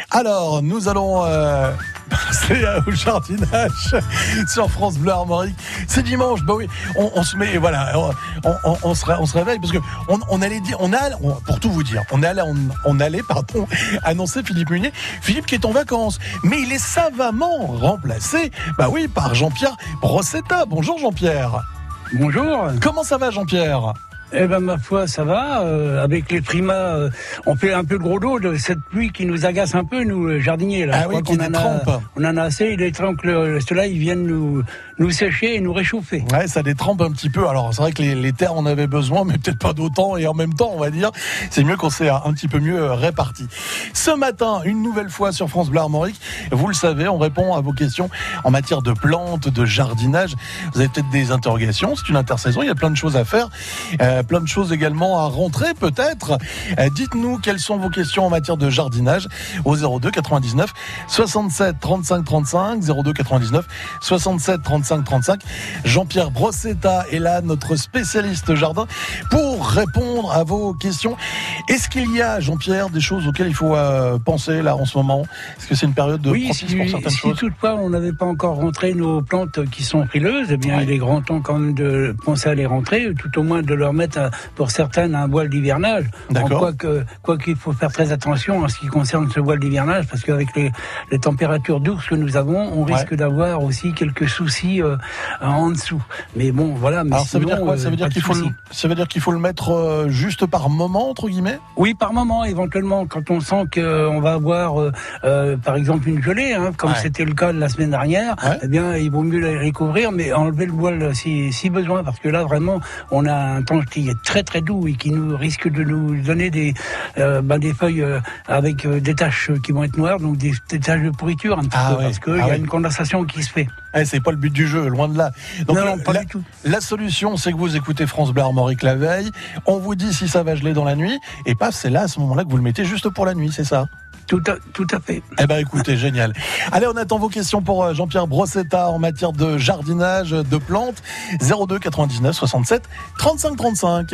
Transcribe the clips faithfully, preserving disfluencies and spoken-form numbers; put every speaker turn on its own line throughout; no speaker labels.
Alors, nous allons euh, passer au jardinage sur France Bleu Armorique. C'est dimanche, bah oui, on, on se met, voilà, on, on, on, se, on se réveille parce que on, on allait dire, on a, on, pour tout vous dire, on allait, on, on allait, pardon, annoncer Philippe Munier. Philippe qui est en vacances, mais il est savamment remplacé, bah oui, par Jean-Pierre Brossetta. Bonjour Jean-Pierre.
Bonjour.
Comment ça va Jean-Pierre ?
Eh ben ma foi, ça va. Euh, avec les frimas, euh, on fait un peu le gros lot de cette pluie qui nous agace un peu, nous euh, jardiniers. Là.
Ah
Je
oui,
crois
qui
qu'on en a,
détrempe.
on en a assez. Il est temps que le soleil vienne nous nous sécher et nous réchauffer.
Ouais, ça détrempe un petit peu. Alors c'est vrai que les, les terres en avaient besoin, mais peut-être pas d'autant. Et en même temps, on va dire, c'est mieux qu'on s'est un petit peu mieux réparti. Ce matin, une nouvelle fois sur France Bleu Armorique, vous le savez, on répond à vos questions en matière de plantes, de jardinage. Vous avez peut-être des interrogations. C'est une intersaison. Il y a plein de choses à faire, euh, plein de choses également à rentrer peut-être. Euh, dites-nous quelles sont vos questions en matière de jardinage au zéro deux quatre-vingt-dix-neuf soixante-sept trente-cinq trente-cinq zéro deux quatre-vingt-dix-neuf soixante-sept trente-cinq trente-cinq. Jean-Pierre Brossetta est là, notre spécialiste jardin, pour répondre à vos questions. Est-ce qu'il y a, Jean-Pierre, des choses auxquelles il faut euh, penser là en ce moment ? Est-ce que c'est une période de
oui,
propice
si,
pour certaines
si
choses ?
toutefois on n'avait pas encore rentré nos plantes qui sont frileuses, eh bien
ouais.
il est grand temps quand même de penser à les rentrer, tout au moins de leur mettre à, pour certaines un voile d'hivernage.
D'accord.
Quoi que, quoi qu'il faut faire très attention en ce qui concerne ce voile d'hivernage, parce qu'avec les, les températures douces que nous avons, on risque
ouais.
d'avoir aussi quelques soucis euh, en dessous. Mais bon, voilà. Mais
Alors ça
sinon,
veut dire quoi ? Ça veut dire
euh,
qu'il faut, le, ça veut dire qu'il faut le mettre euh, juste par moment entre guillemets ?
Oui, par moment, éventuellement, quand on sent qu'on va avoir, euh, euh, par exemple, une gelée, hein, comme
ouais.
c'était le cas de la semaine dernière,
ouais.
eh bien, il vaut mieux les recouvrir, mais enlever le voile si, si besoin, parce que là, vraiment, on a un temps qui est très très doux et qui nous risque de nous donner des, euh, ben, des feuilles euh, avec euh, des taches qui vont être noires, donc des, des taches de pourriture un petit
ah
peu,
ouais.
parce qu'il
ah
y a
ouais.
une condensation qui se fait.
Eh, c'est pas le but du jeu, loin de là. Donc,
non, non, pas
la,
du tout.
La solution, c'est que vous écoutez France Bleu Armorique la veille. On vous dit si ça va geler dans la nuit. Et paf, c'est là, à ce moment-là, que vous le mettez juste pour la nuit, c'est ça ?
Tout à, tout à fait.
Eh ben, écoutez, génial. Allez, on attend vos questions pour Jean-Pierre Brossetta en matière de jardinage, de plantes. zéro deux quatre-vingt-dix-neuf soixante-sept trente-cinq trente-cinq.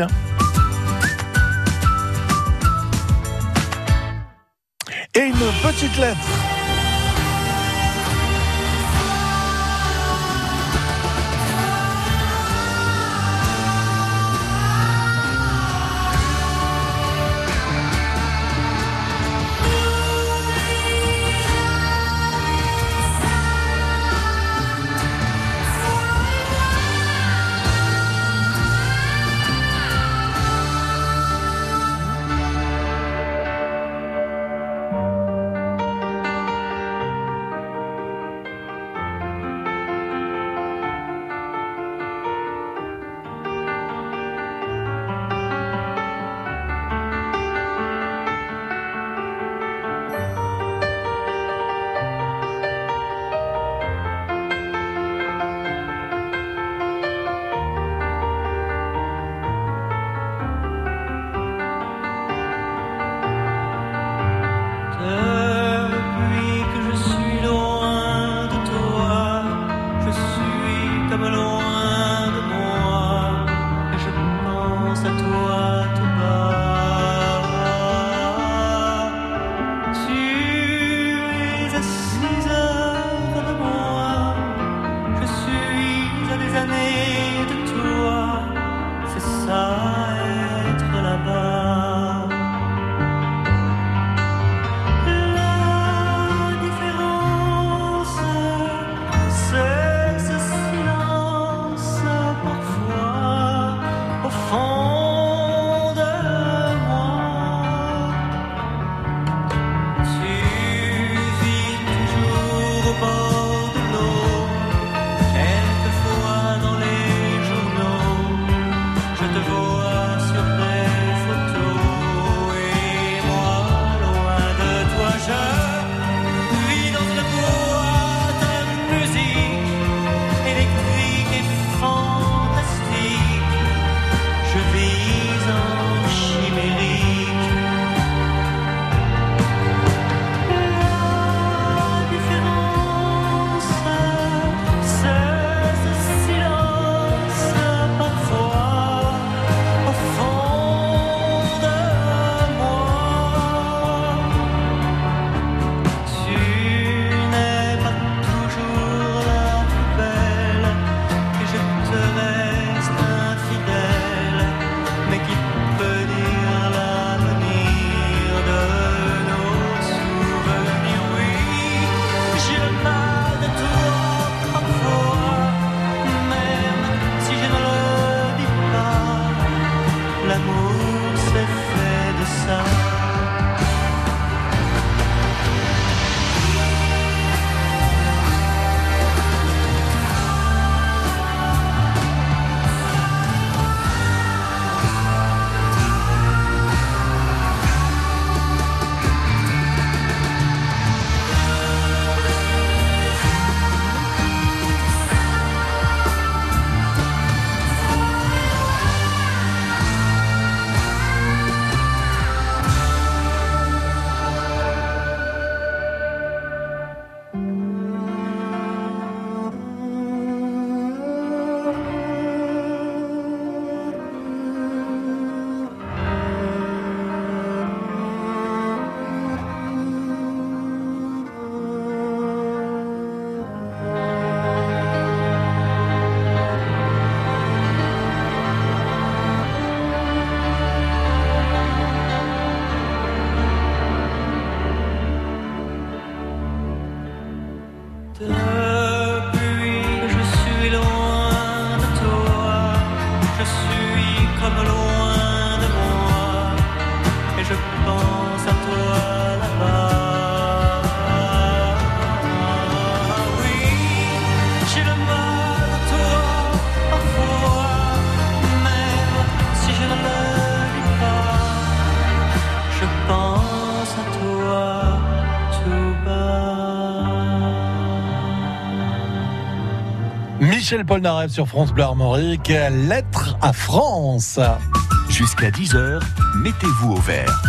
Et une petite lettre.
ça. Depuis, je suis loin de toi, je suis comme loin de moi, et je pense à toi là-bas. Oui, j'ai le mal de toi parfois, même si je ne le dis pas, je pense à toi tout bas.
Michel Polnareff sur France Bleu Armorique, lettre à France.
Jusqu'à dix heures, mettez-vous au vert.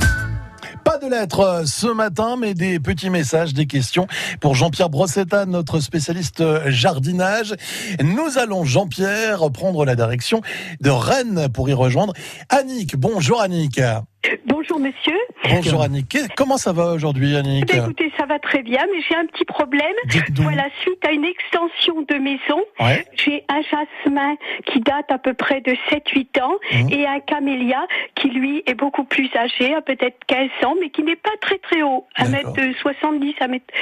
Pas de lettres ce matin, mais des petits messages, des questions pour Jean-Pierre Brossetta, notre spécialiste jardinage. Nous allons, Jean-Pierre, prendre la direction de Rennes pour y rejoindre Annick. Bonjour Annick.
Bonjour monsieur.
Bonjour Annick. Comment ça va aujourd'hui Annick?
Eh bien, écoutez, ça va très bien, mais j'ai un petit problème.
Dites-nous.
Voilà, suite à une extension de maison,
Ouais.
j'ai un jasmin qui date à peu près de sept huit ans
Mmh.
et un camélia qui lui est beaucoup plus âgé, à peut-être quinze ans, mais qui n'est pas très très haut, un
D'accord.
mètre soixante-dix, un mètre.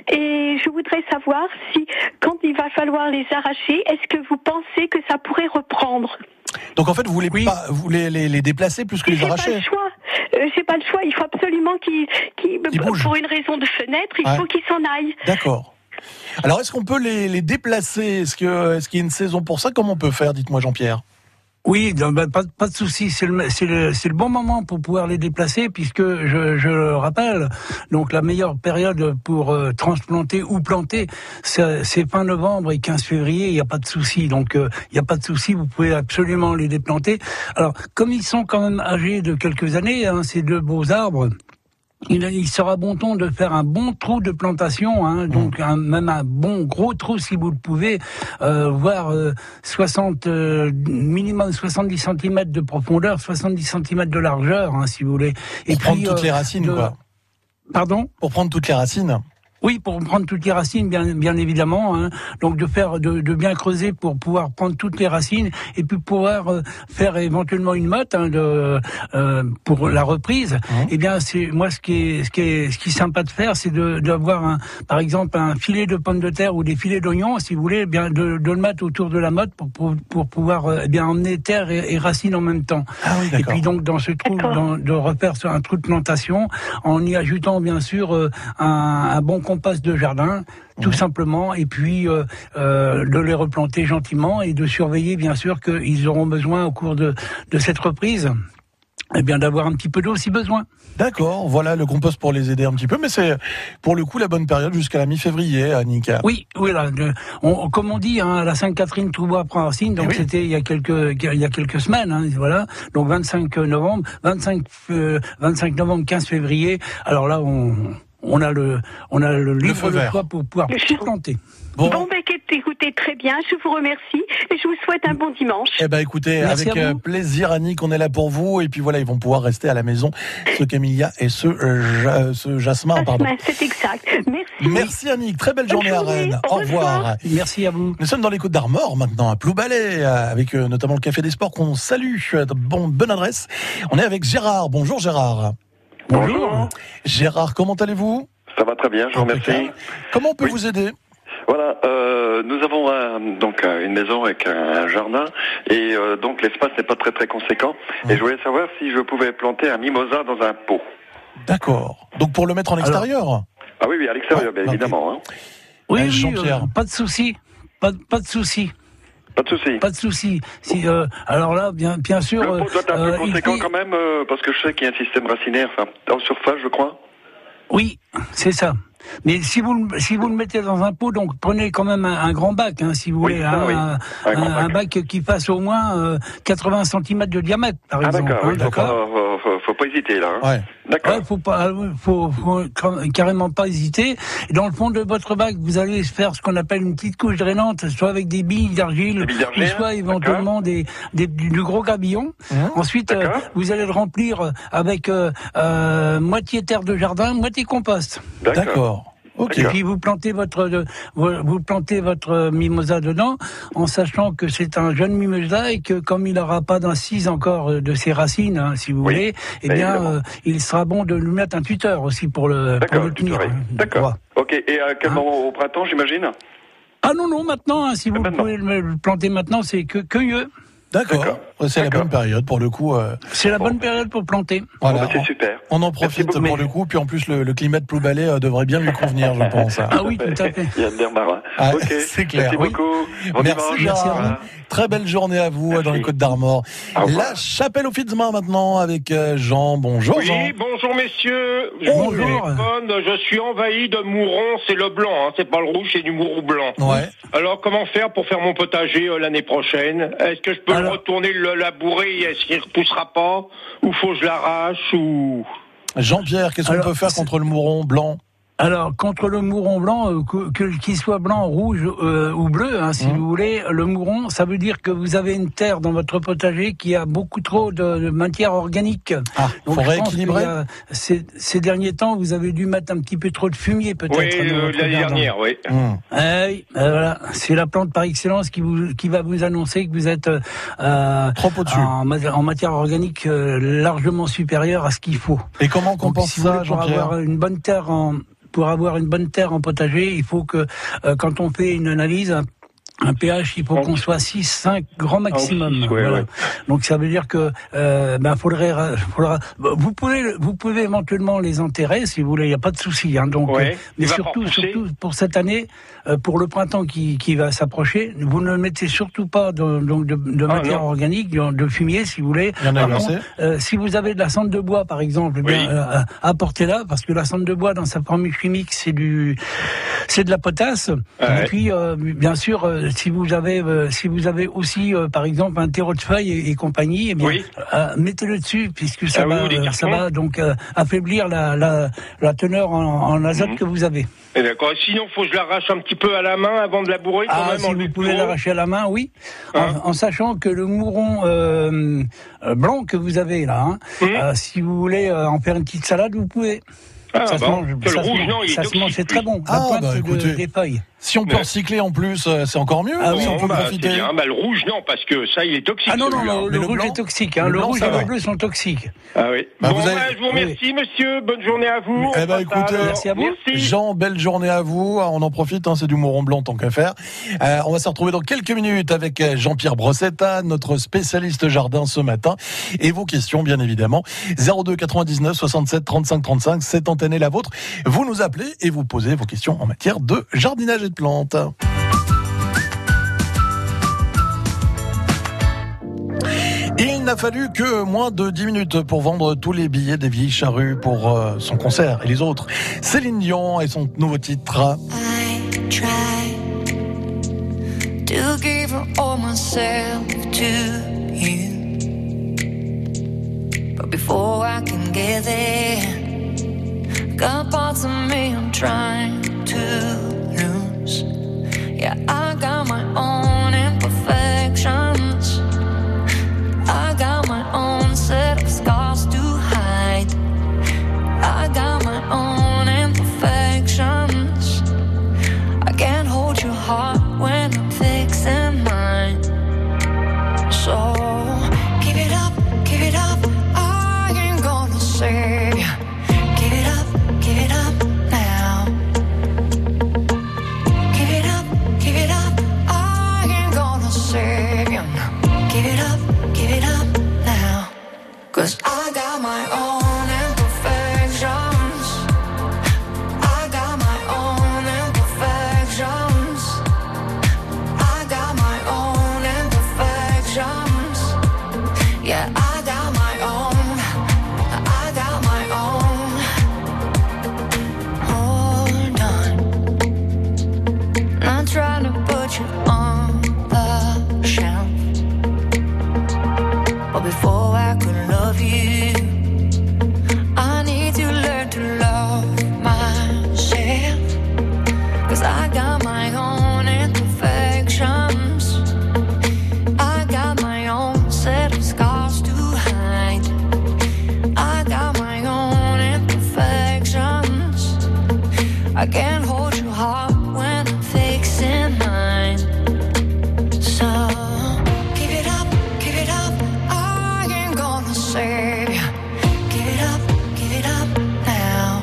Et je voudrais savoir si, quand il va falloir les arracher, est-ce que vous pensez que ça pourrait reprendre?
Donc en fait, vous voulez
Oui.
pas, vous voulez les, les déplacer plus que les
J'ai pas
arracher?
le choix. Euh, j'ai pas le choix. Il faut absolument qu'il, qu'il,
Qu'il bouge.
pour une raison de fenêtre, il
Ouais.
faut qu'il s'en aille.
D'accord. Alors est-ce qu'on peut les, les déplacer? Est-ce que, est-ce qu'il y a une saison pour ça? Comment on peut faire? Dites-moi Jean-Pierre.
Oui, donc, ben, pas, pas de souci. C'est le, c'est le, c'est le bon moment pour pouvoir les déplacer, puisque je, je le rappelle. Donc la meilleure période pour euh, transplanter ou planter, c'est, c'est fin novembre et quinze février. Il n'y a pas de souci. Donc euh, il n'y a pas de souci. Vous pouvez absolument les déplanter. Alors comme ils sont quand même âgés de quelques années, hein, ces deux beaux arbres. Il, il sera bon ton de faire un bon trou de plantation, hein, donc un, même un bon gros trou si vous le pouvez, euh, voire euh, soixante euh, minimum soixante-dix centimètres de profondeur, soixante-dix centimètres de largeur, hein, si vous voulez.
Pour prendre toutes
euh,
les racines,
de-
quoi.
Pardon ?
Pour prendre toutes les racines.
Oui, pour prendre toutes les racines, bien, bien évidemment. Hein. Donc de faire, de, de bien creuser pour pouvoir prendre toutes les racines et puis pouvoir euh, faire éventuellement une motte hein, de, euh, pour la reprise.
Mmh.
Eh bien, c'est moi ce qui est, ce qui est, ce qui est sympa de faire, c'est de d'avoir un, par exemple, un filet de pommes de terre ou des filets d'oignons, si vous voulez, eh bien de, de le mettre autour de la motte pour pour, pour pouvoir euh, eh bien emmener terre et, et racines en même temps.
Ah oui,
Et
d'accord.
puis donc dans ce trou,
D'accord.
dans, de refaire sur un trou de plantation, en y ajoutant bien sûr euh, un, un bon compost de jardin, tout
Mmh.
simplement, et puis euh, euh, de les replanter gentiment et de surveiller bien sûr qu'ils auront besoin au cours de, de cette reprise, eh bien d'avoir un petit peu d'eau si besoin.
D'accord, voilà le compost pour les aider un petit peu, mais c'est pour le coup la bonne période jusqu'à la mi-février, Annick.
Oui, oui, là, de- on, comme on dit, hein, la Sainte-Catherine tout bois prend racine, donc
Eh oui.
c'était il y a quelques il y a quelques semaines, hein, voilà. Donc vingt-cinq novembre, vingt-cinq euh, vingt-cinq novembre, quinze février. Alors là, on on a le on a le libre
feu
de
vert.
choix pour pouvoir tout planter.
Bon,
Bon, ben, écoutez, très bien, je vous remercie et je vous souhaite un bon dimanche.
eh ben écoutez,
Merci
avec
à
euh,
vous.
plaisir Annick, on est là pour vous et puis voilà, ils vont pouvoir rester à la maison, ce camélia et ce, euh, ja- ce jasmin, pardon.
Jasmin, c'est exact. Merci.
Merci Annick, très belle
Bonne
journée à
journée,
Rennes.
au
Au revoir.
revoir.
Merci à vous.
Nous sommes dans les Côtes d'Armor maintenant, à Ploubalay, euh, avec euh, notamment le Café des Sports qu'on salue. Euh, Bon, bonne adresse. On est avec Gérard. Bonjour Gérard.
Bonjour.
Gérard, comment allez-vous?
Ça va très bien, je vous remercie.
Comment on peut
Oui.
vous aider?
Voilà, euh, nous avons un, donc une maison avec un, un jardin et euh, donc l'espace n'est pas très très conséquent. Mmh. Et je voulais savoir si je pouvais planter un mimosa dans un pot.
D'accord. Donc pour le mettre en extérieur. Alors...
Ah oui, oui, à l'extérieur, bien okay. évidemment. Hein.
Oui, oui, Jean-Pierre. Euh, pas de souci, pas, pas de souci.
Pas de souci.
Pas de souci. Si, euh, alors là, bien, bien sûr.
Le pot doit être un
euh,
peu conséquent
il...
quand même, euh, parce que je sais qu'il y a un système racinaire, enfin, en surface, je crois.
Oui, c'est ça. Mais si vous si vous le mettez dans un pot, donc prenez quand même un, un grand bac, hein, si vous oui, voulez, ça, hein, oui. un, un, un, un bac qui fasse au moins euh, quatre-vingts centimètres de diamètre, par
ah,
exemple.
D'accord,
hein,
oui, d'accord. Faut, faut, faut pas hésiter là. Hein.
Ouais.
D'accord.
Ouais, faut pas, faut, faut carrément pas hésiter. Dans le fond de votre bac, vous allez faire ce qu'on appelle une petite couche drainante, soit avec des billes d'argile, ou soit éventuellement des, des du, du gros gravillon. Mmh. Ensuite, euh, vous allez le remplir avec euh, euh, moitié terre de jardin, moitié compost.
D'accord. D'accord. Okay.
Et puis vous plantez votre vous plantez votre mimosa dedans, en sachant que c'est un jeune mimosa et que comme il n'aura pas d'incise encore de ses racines, hein, si vous oui, voulez, eh bien euh, il sera bon de lui mettre un tuteur aussi pour le pour le tenir.
Hein, D'accord. Ok. Et à quel hein moment au printemps, j'imagine?
Ah non non maintenant, hein, si vous maintenant. pouvez le planter maintenant, c'est que cueilleux.
D'accord. D'accord. C'est D'accord. la bonne période pour le coup. Euh...
C'est la bon. bonne période pour planter.
Voilà. Bon, bah, c'est super.
On en profite pour mais... le coup, puis en plus le, le climat de Ploubalay euh, devrait bien lui convenir, je pense.
Ah oui, tout à fait.
Il y a de l'air marin.
Ah, okay. C'est clair.
Merci
oui.
beaucoup. Bon
merci, merci à vous. Très belle journée à vous Merci. dans les Côtes d'Armor. La Chapelle au Fitzmain maintenant avec Jean. Bonjour
oui,
Jean.
Oui, bonjour messieurs. Je
bonjour.
Je suis envahi de mourons, c'est le blanc, hein, c'est pas le rouge, c'est du mouron blanc.
Ouais.
Alors comment faire pour faire mon potager euh, l'année prochaine? Est-ce que je peux
Alors...
le retourner, le labourer, est-ce qu'il ne repoussera pas? Ou faut que je l'arrache ou...
Jean-Pierre, qu'est-ce qu'on peut faire c'est... contre le mouron blanc?
Alors, contre le mouron blanc, euh, que, que, qu'il soit blanc, rouge euh, ou bleu, hein, si mmh. vous voulez, le mouron, ça veut dire que vous avez une terre dans votre potager qui a beaucoup trop de, de matière organique.
Ah, il faut rééquilibrer.
Ces, ces derniers temps, vous avez dû mettre un petit peu trop de fumier, peut-être.
Oui, euh, l'année dernière, oui.
Mmh. Euh, oui euh, voilà. C'est la plante par excellence qui, vous, qui va vous annoncer que vous êtes euh,
trop au-dessus.
En, en matière organique euh, largement supérieure à ce qu'il faut.
Et comment on compense
si
ça,
Jean-Pierre ? Pour avoir une bonne terre en... Pour avoir une bonne terre en potager, il faut que, euh, quand on fait une analyse, un, un pH, il faut qu'on soit six, cinq, grand maximum.
six,
voilà.
ouais, ouais.
Donc ça veut dire que, euh, ben, faudrait, faudra, vous pouvez, vous pouvez éventuellement les enterrer si vous voulez, il n'y a pas de souci. Hein, donc,
ouais,
euh, mais surtout, surtout pour cette année, euh, pour le printemps qui, qui va s'approcher, vous ne mettez surtout pas de, donc de, de ah, matière non. organique, de, de fumier, si vous voulez.
Par contre,
euh, si vous avez de la cendre de bois, par exemple, oui. bien, euh, apportez-la, parce que la cendre de bois, dans sa formule chimique, c'est du, c'est de la potasse. Ouais. Et puis, euh, bien sûr, euh, si vous avez, euh, si vous avez aussi, euh, par exemple, un terreau de feuilles et, et compagnie, eh bien,
oui.
euh, mettez-le dessus, puisque ça
ah,
va,
oui,
euh, ça va donc euh, affaiblir la, la, la teneur en, en azote mmh. que vous avez.
Et d'accord. Sinon, faut que je l'arrache un petit peu à la main avant de labourer, quand
ah,
même.
Si vous pouvez
bureau.
l'arracher à la main, oui, hein? en, en sachant que le mouron euh, blanc que vous avez là, hein, mmh. euh, si vous voulez euh, en faire une petite salade, vous pouvez.
Ah,
ça
bon.
se mange,
que
ça
le rouge,
se,
non, il
ça
est
se mange, c'est très bon.
Ah,
la pointe
bah, écoutez,
de, des feuilles.
Si on peut recycler en plus, c'est encore mieux.
Ah,
si
oui,
on peut
bah,
profiter.
C'est bien. Bah, le rouge, non, parce que ça, il est toxique.
Ah non, non, non le, le rouge
blanc,
est toxique. Hein.
Le,
le
blanc,
rouge et le bleu sont toxiques.
Ah oui.
Bah,
bon,
vous avez...
bah, je vous remercie, oui. monsieur. Bonne journée à vous.
Eh ben, écoutez,
merci à vous.
Merci.
Jean, belle journée à vous. On en profite, hein, c'est du mouron blanc tant qu'à faire. Euh, on va se retrouver dans quelques minutes avec Jean-Pierre Brossetta, notre spécialiste jardin ce matin. Et vos questions, bien évidemment. zéro deux quatre-vingt-dix-neuf soixante-sept trente-cinq trente-cinq. Cette antenne est la vôtre. Vous nous appelez et vous posez vos questions en matière de jardinage et de plantes. Il n'a fallu que moins de dix minutes pour vendre tous les billets des Vieilles Charrues pour euh, son concert et les autres. Céline Dion et son nouveau titre.
I try to give all myself to you, but before I can get there, got parts of me I'm trying to lose. Yeah, I got my own imperfections. I got my own set of scars to hide. I got my own imperfections. I can't hold your heart when I'm fixing mine. So give it up, give it up. I ain't gonna say. Give it up, give it up now. Give it up. I got my own imperfections. I got my own imperfections. I got my own imperfections. Yeah, I got my own. I got my own. Hold on. Not trying to put you on the shelf, but before I could love you, I need to learn to love myself. Cause I got my own imperfections. I got my own set of scars to hide. I got my own imperfections. I can't hold your heart when I'm fixing mine. So give it up, give it up. I ain't gonna save you. Give it up, give it up now.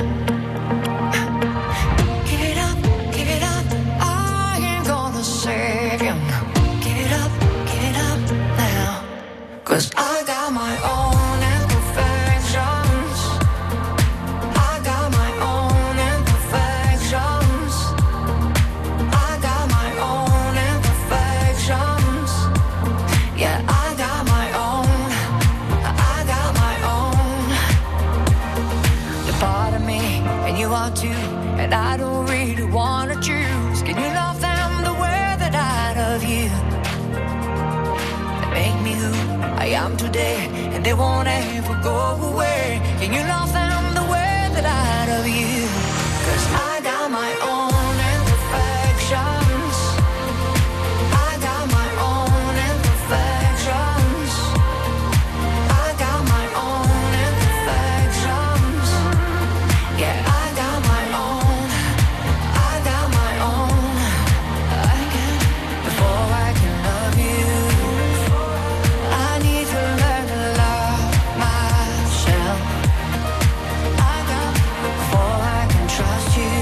Give it up, give it up. I ain't gonna save you. Give it up, give it up now. Cause I got my own imperfections. I got my own imperfections. I got my own imperfections. Yeah, I got my own. I got my own. You're part of me, and you are too. And I don't really wanna choose. Can you love them the way that I love you? They make me who I am today, and they won't ever go away. Can you love them the way that I love you? Cause I got my own imperfections. I got my own imperfections. I got my own imperfections. Yeah, I got my own. I got my own. I can, before I can love you, I need to learn to love myself. I got, before I can trust you,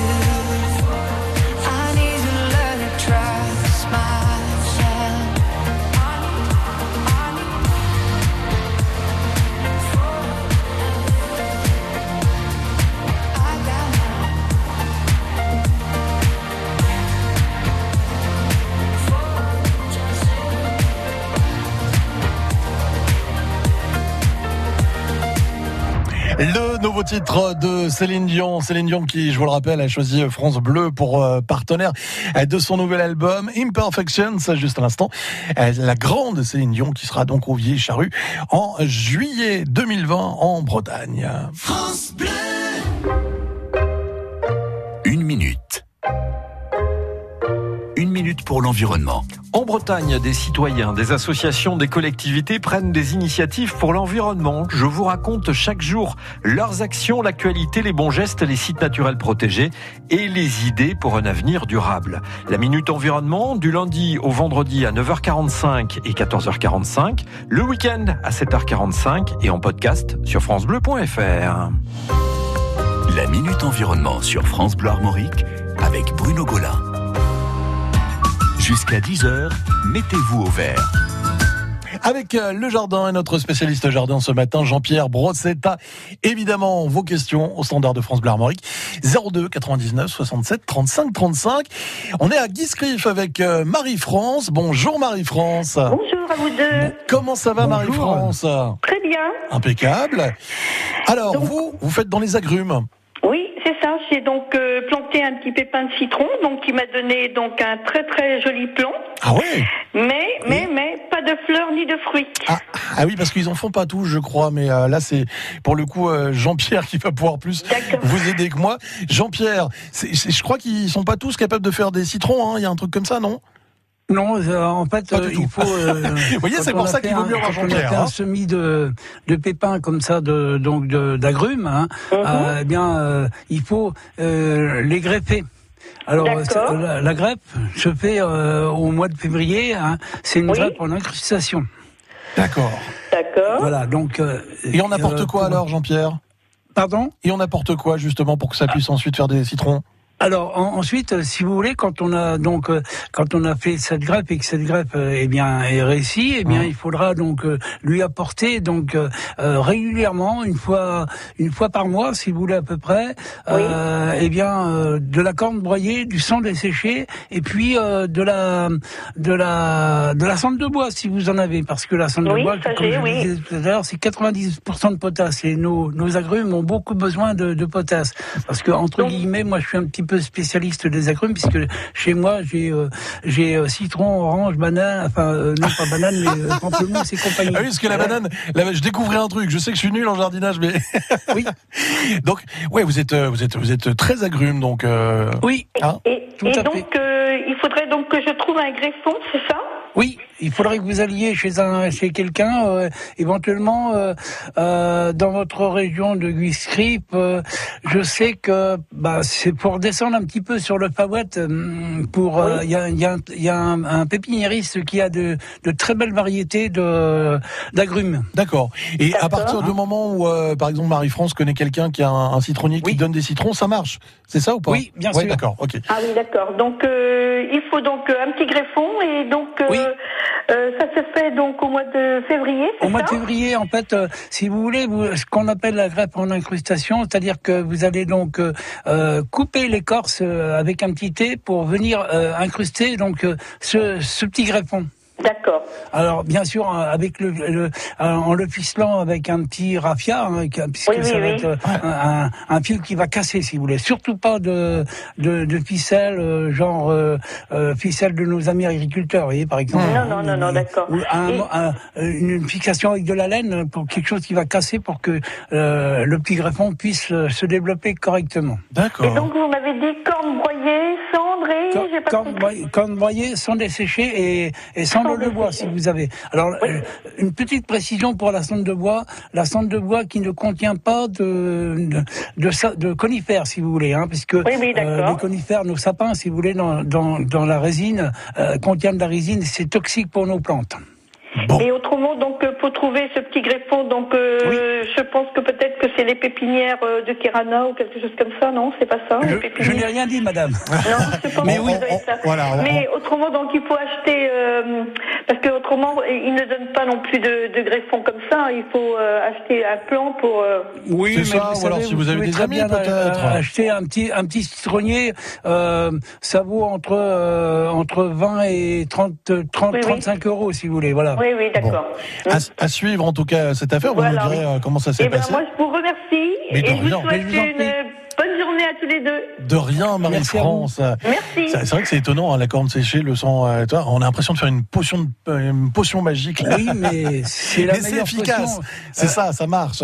I need to learn to trust myself. I need, I need. I got my
Le nouveau titre de Céline Dion. Céline Dion qui, je vous le rappelle, a choisi France Bleu pour euh, partenaire de son nouvel album Imperfections, juste à l'instant. Euh, La grande Céline Dion qui sera donc au Vieilles-Charrues en juillet deux mille vingt en Bretagne.
France Bleu. Une minute. Une minute pour l'environnement.
En Bretagne, des citoyens, des associations, des collectivités prennent des initiatives pour l'environnement. Je vous raconte chaque jour leurs actions, l'actualité, les bons gestes, les sites naturels protégés et les idées pour un avenir durable. La Minute Environnement, du lundi au vendredi à neuf heures quarante-cinq et quatorze heures quarante-cinq, le week-end à sept heures quarante-cinq et en podcast sur francebleu point f r.
La Minute Environnement sur France Bleu Armorique avec Bruno Gaulin. Jusqu'à dix heures, mettez-vous au vert.
Avec le jardin et notre spécialiste jardin ce matin, Jean-Pierre Brossetta. Évidemment, vos questions au standard de France Bleu Armorique, zéro deux quatre-vingt-dix-neuf soixante-sept trente-cinq trente-cinq. On est à Guiscriff avec Marie-France. Bonjour Marie-France.
Bonjour à vous deux.
Comment ça va
Bonjour.
Marie-France?
Très bien.
Impeccable. Alors,
Donc-
vous, vous faites dans les agrumes.
Oui, c'est ça. J'ai donc euh, planté un petit pépin de citron, donc qui m'a donné donc un très très joli plomb.
Ah ouais?
Mais mais mais pas de fleurs ni de fruits.
Ah, ah oui, parce qu'ils en font pas tous, je crois, mais euh, là c'est pour le coup euh, Jean-Pierre qui va pouvoir plus
D'accord.
vous aider que moi. Jean-Pierre, c'est, c'est, je crois qu'ils sont pas tous capables de faire des citrons, hein. Il y a un truc comme ça, non?
Non, euh, en fait,
Pas du
euh,
tout.
il faut. Euh,
Vous voyez,
quand
c'est
on
pour
a
ça
fait
qu'il vaut
un-
mieux avoir
quand on a
Jean-Pierre,
fait
hein.
un semis de de pépins comme ça, de donc de, d'agrumes, hein,
Mhm.
euh, eh bien, euh, il faut euh, les greffer. Alors,
D'accord.
c'est- la, la greffe se fait euh, au mois de février. Hein, c'est une
Oui.
greffe en incrustation.
D'accord.
D'accord.
Voilà, donc. euh,
Et on apporte
euh,
quoi
pour-
alors, Jean-Pierre?
Pardon?
Et on apporte quoi justement pour que ça puisse ensuite faire des citrons?
Alors en, ensuite, si vous voulez, quand on a donc euh, quand on a fait cette greffe et que cette greffe euh, eh bien est réussie, eh bien mmh. il faudra donc euh, lui apporter donc euh, régulièrement, une fois une fois par mois, si vous voulez à peu près, oui. euh, eh bien euh, de la corne broyée, du sang desséché et puis euh, de la de la de la cendre de bois si vous en avez, parce que la cendre
oui,
de bois,
comme
je
oui.
disais tout à l'heure, c'est quatre-vingt-dix pour cent de potasse et nos nos agrumes ont beaucoup besoin de, de potasse, parce que entre donc, guillemets, moi je suis un petit peu spécialiste des agrumes, puisque chez moi j'ai euh, j'ai euh, citron, orange, banane, enfin euh, non pas banane mais euh, pamplemousse et compagnie.
Ah oui, parce que la banane, la, je découvrais un truc. Je sais que je suis nul en jardinage, mais
oui.
Donc ouais, vous êtes vous êtes vous êtes très agrumes, donc. Euh...
Oui.
Hein
et
Tout
et
à
donc
fait.
Euh, il faudrait donc que je trouve un greffon, c'est ça?
Oui, il faudrait que vous alliez chez un chez quelqu'un, euh, éventuellement euh, euh, dans votre région de Guiscrip. Euh, je sais que bah c'est pour descendre un petit peu sur le Fawet. Pour il euh, y a il y a il y a un, un pépiniériste qui a de de très belles variétés de d'agrumes.
D'accord. Et
D'accord.
à partir du moment où euh, par exemple Marie-France connaît quelqu'un qui a un, un citronnier qui
oui.
donne des citrons, ça marche. C'est ça ou pas?
Oui, bien
ouais,
sûr.
D'accord. Ok.
Ah oui, d'accord. Donc euh, il faut donc un petit greffon et donc euh,
oui.
euh, ça se fait donc au mois de février. C'est
Au mois
ça
de février, en fait, euh, si vous voulez, vous, ce qu'on appelle la greffe en incrustation, c'est-à-dire que vous allez donc euh, euh, couper l'écorce euh, avec un petit thé pour venir euh, incruster donc euh, ce, ce petit greffon.
D'accord.
Alors bien sûr avec le, le en le ficelant avec un petit raffia, hein, puisque
oui, oui,
ça va
oui.
être un, un, un fil qui va casser si vous voulez. Surtout pas de de, de ficelle euh, genre euh, euh, ficelle de nos amis agriculteurs, vous voyez par exemple.
Non non non non d'accord.
Ou un,
Et...
un, une fixation avec de la laine pour quelque chose qui va casser pour que euh, le petit greffon puisse euh, se développer correctement.
D'accord.
Et donc vous m'avez dit corne broyée, cendre et
Cor-
j'ai pas
corne,
compris.
broyée, corne broyée, sans dessécher et, et sans
Sans
de bois si vous avez. Alors
oui.
euh, une petite précision pour la cendre de bois, la cendre de bois qui ne contient pas de de, de, de conifères si vous voulez, hein, puisque
oui, oui,
euh, les conifères, nos sapins si vous voulez dans dans, dans la résine euh, contiennent de la résine, c'est toxique pour nos plantes.
Bon.
Et autrement, donc, pour trouver ce petit greffon, donc, euh,
oui.
je pense que peut-être que c'est les pépinières de Kirana ou quelque chose comme ça, non? C'est pas ça?
Je, je n'ai rien dit, madame.
Non, je pense
Mais
que
oui,
vous avez
on,
ça.
Voilà, on,
Mais autrement, donc, il faut acheter, euh, parce que autrement, ils ne donnent pas non plus de, de greffon comme ça. Il faut euh, acheter un plan pour. Euh...
Oui,
c'est
mais
ça,
vous
ou alors
savez,
si vous, vous avez des amis,
bien
peut-être.
Acheter un petit un petit citronnier, euh, ça vaut entre euh, entre vingt et trente, trente,
oui,
trente-cinq
oui.
euros si vous voulez. Voilà.
Oui, oui, d'accord.
Bon. À, à suivre en tout cas cette affaire, vous
Voilà,
nous direz
oui.
comment ça s'est
Eh ben,
passé.
moi, je vous remercie
Mais
et
de
je vous
rien.
souhaite
Mais je vous en
une
prie.
bonne journée à tous les deux.
De rien, Marie-France.
Merci.
C'est, c'est vrai que c'est étonnant, hein, la corne séchée, le sang. Euh, toi, on a l'impression de faire une potion, de, une potion magique. Là.
Oui, mais c'est la
mais c'est
meilleure
efficace.
potion.
C'est euh, ça, ça marche.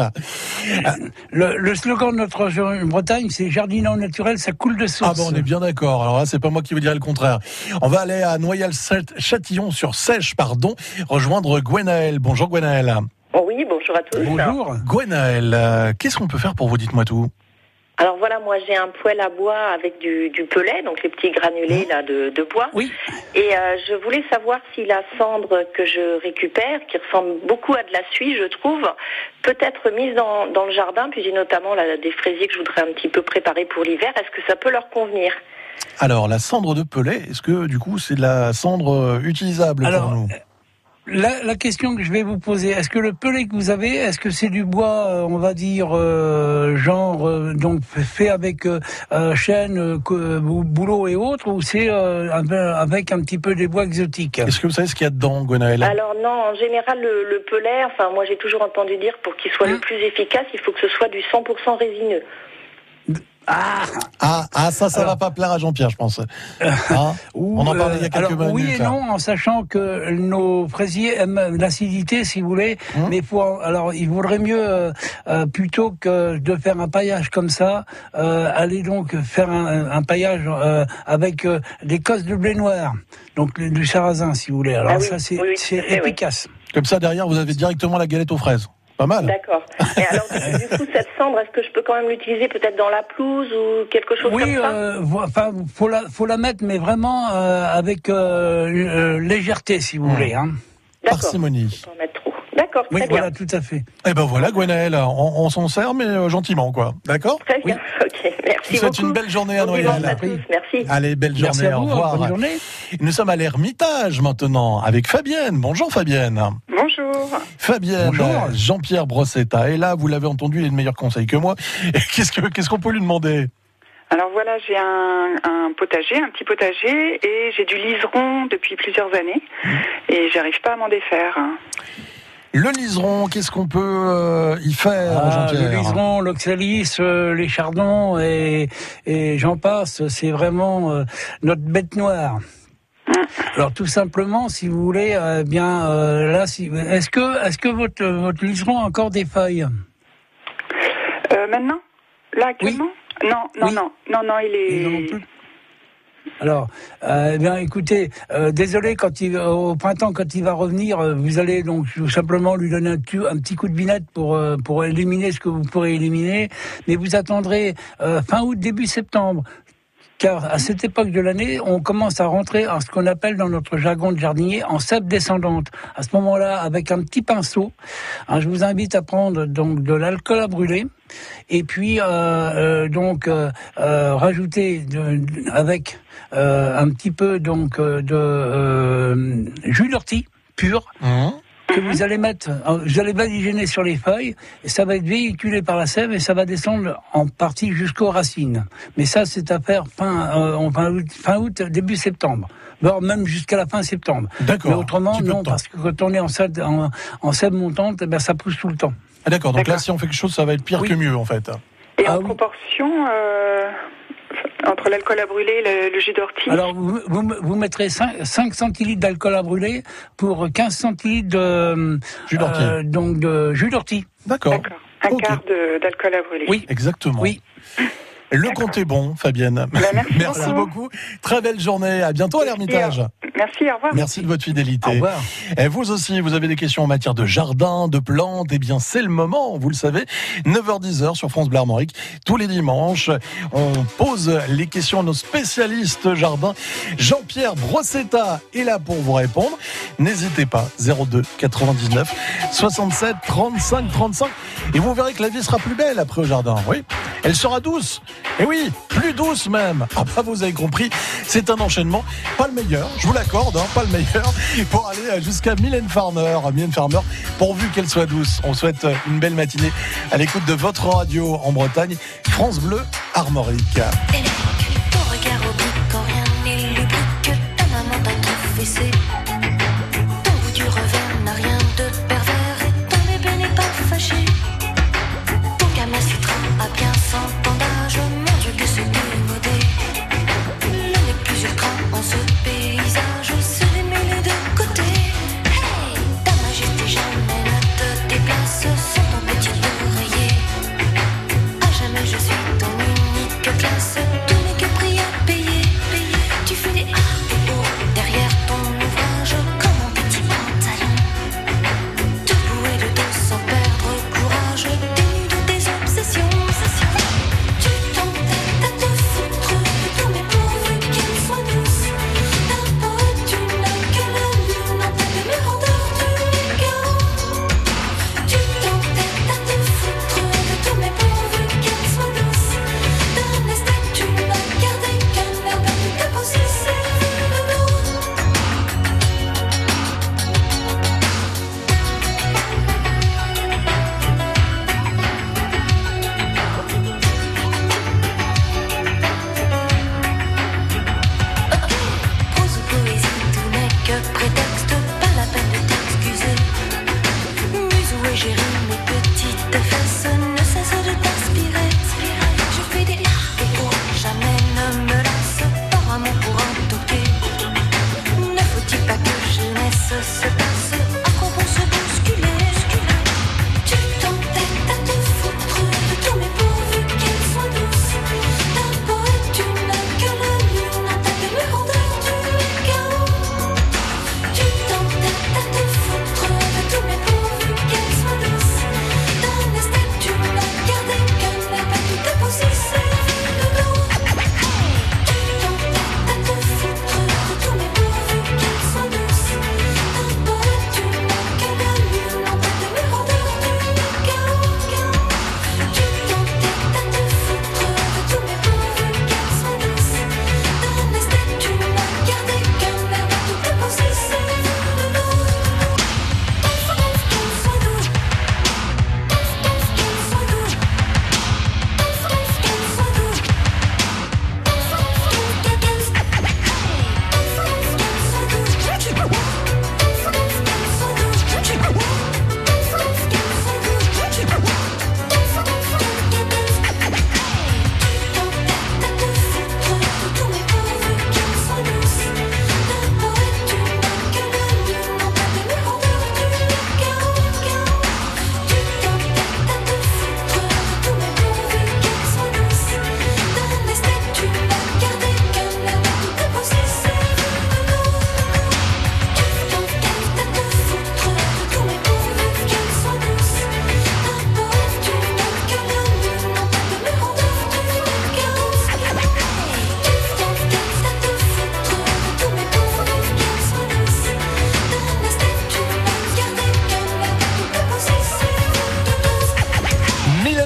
Le, le slogan de notre région Bretagne, c'est jardinage au naturel, ça coule de source.
Ah bon, on est bien d'accord. Alors là, c'est pas moi qui vous dirais le contraire. On va aller à Noyal-Châtillon sur Seiche, pardon, rejoindre Gwenaëlle. Bonjour Gwenaëlle.
Oui, bonjour à tous.
Bonjour.
Gwenaëlle, euh, qu'est-ce qu'on peut faire pour vous? Dites-moi tout.
Alors voilà, moi j'ai un poêle à bois avec du, du pelet, donc les petits granulés là de, de bois.
Oui.
Et euh, je voulais savoir si la cendre que je récupère, qui ressemble beaucoup à de la suie, je trouve, peut être mise dans, dans le jardin. Puis j'ai notamment là, des fraisiers que je voudrais un petit peu préparer pour l'hiver. Est-ce que ça peut leur convenir?
Alors la cendre de pelet, est-ce que du coup c'est de la cendre utilisable
Alors,
pour nous?
La, la question que je vais vous poser, est-ce que le pelet que vous avez, est-ce que c'est du bois, euh, on va dire, euh, genre, euh, donc fait avec euh, chêne, euh, bouleau et autres, ou c'est euh, avec un petit peu des bois exotiques?
Est-ce que vous savez ce qu'il y a dedans, Gwenaëlle?
Alors non, en général, le, le pelet, enfin moi j'ai toujours entendu dire, pour qu'il soit mmh. le plus efficace, il faut que ce soit du cent pour cent résineux.
Ah,
ah, ah, ça, ça alors, va pas plaire à Jean-Pierre, je pense. Hein
ou,
on en parlait il y a quelques
alors,
minutes.
Oui et
là.
non, en sachant que nos fraisiers aiment l'acidité, si vous voulez. Hum. Mais pour, alors, il vaudrait mieux, euh, plutôt que de faire un paillage comme ça, euh, aller donc faire un, un paillage euh, avec euh, des cosses de blé noir, donc du sarrasin, si vous voulez. Alors
ah oui,
ça, c'est,
oui,
c'est
fait,
efficace.
Oui.
Comme ça, derrière, vous avez directement la galette aux fraises. Pas mal.
D'accord. Et alors, du coup, cette cendre, est-ce que je peux quand même l'utiliser peut-être dans la pelouse ou quelque chose
oui,
comme ça?
Euh, enfin, faut la, faut la mettre, mais vraiment euh, avec euh, euh, légèreté, si vous mmh. voulez. Hein.
D'accord.
Parcimonie.
Faut pas en mettre trop.
D'accord, très
Oui,
bien.
voilà, tout à fait.
Eh ben voilà, Gwenaëlle, on, on s'en sert, mais euh, gentiment, quoi. D'accord?
Très bien, ok, merci
Je vous souhaite
beaucoup.
une belle journée à
Bon dimanche à
Noël.
tous, merci.
Allez, belle journée,
Merci à
au
vous,
revoir.
bonne journée.
Nous sommes à l'Ermitage maintenant, avec Fabienne. Bonjour Fabienne.
Bonjour.
Fabienne,
Bonjour.
Jean-Pierre Brossetta. Et là, vous l'avez entendu, il a de meilleurs conseils que moi. Qu'est-ce que, qu'est-ce qu'on peut lui demander?
Alors voilà, j'ai un, un potager, un petit potager, et j'ai du liseron depuis plusieurs années, et j'arrive pas à m'en défaire.
Le liseron, qu'est-ce qu'on peut euh, y faire,
Ah,
Jean-Pierre?
le liseron, l'oxalis, euh, les chardons et, et j'en passe, c'est vraiment euh, notre bête noire. Alors tout simplement, si vous voulez, euh, bien euh, là, si, est-ce que est-ce que votre votre liseron a encore des feuilles?
Euh, maintenant? Là, actuellement?
Oui.
Non, non,
Oui.
non, non, non, il est...
Non plus. Alors, euh, eh bien, écoutez, euh, désolé, quand il, au printemps, quand il va revenir, euh, vous allez donc tout simplement lui donner un, tu, un petit coup de binette pour euh, pour éliminer ce que vous pourrez éliminer, mais vous attendrez euh, fin août, début septembre. Car à cette époque de l'année, on commence à rentrer en ce qu'on appelle dans notre jargon de jardinier en cèpe descendante. À ce moment-là, avec un petit pinceau, hein, je vous invite à prendre donc de l'alcool à brûler et puis euh, euh, donc euh, euh, rajouter de, de, avec euh, un petit peu donc de euh, jus d'ortie pur.
Mmh.
Que vous allez mettre, vous allez badigeonner sur les feuilles, et ça va être véhiculé par la sève et ça va descendre en partie jusqu'aux racines. Mais ça, c'est à faire fin, euh, fin, août, fin août, début septembre, voire même jusqu'à la fin septembre.
D'accord.
Mais autrement, non,
temps.
parce que quand on est en sève, en, en sève montante, eh ben, ça pousse tout le temps.
Ah, d'accord, donc
D'accord.
là, si on fait quelque chose, ça va être pire
Oui.
que mieux, en fait.
Et
Ah
en
oui.
proportion, euh, entre l'alcool à brûler et le, le jus d'ortie?
Alors, vous, vous, vous mettrez cinq centilitres d'alcool à brûler pour quinze centilitres de
Jus d'ortie.
euh, donc de jus d'ortie.
D'accord.
D'accord. Un
Ok.
quart de- d'alcool à brûler.
Oui.
Exactement.
Oui.
Le compte est bon, Fabienne.
Ben, merci
Merci beaucoup. Très belle journée. À bientôt à l'Ermitage.
Merci, au revoir.
Merci de votre fidélité.
Au revoir.
Et vous aussi, vous avez des questions en matière de jardin, de plantes, eh bien c'est le moment, vous le savez, neuf heures dix sur France Bleu Armorique. Tous les dimanches, on pose les questions à nos spécialistes jardin. Jean-Pierre Brossetta est là pour vous répondre. N'hésitez pas, zéro deux quatre-vingt-dix-neuf soixante-sept trente-cinq trente-cinq. Et vous verrez que la vie sera plus belle après au jardin, oui. Elle sera douce. Et oui, plus douce même. Ah bah vous avez compris, c'est un enchaînement. Pas le meilleur, je vous l'accorde, hein, pas le meilleur. Pour aller jusqu'à Mylène Farmer. Mylène Farmer, pourvu qu'elle soit douce. On souhaite une belle matinée à l'écoute de votre radio en Bretagne. France Bleu Armorique.
Ton regard oblique quand rien n'est lubrique, ta maman t'a tout fessé. Ton goût du revers n'a rien de pervers et ton bébé n'est pas fâché. Ton Kama Sutra a bien cent ans d'âge, mon Dieu que c'est démodé. Le nez plus ultra en ce paysage, se démêler de côté. Hey, ta majesté jamais ne te déplace sur ton petit oreiller. À jamais je suis ton unique classe, tout n'est que prix à payer. Tu fais des A et O derrière ton ouvrage.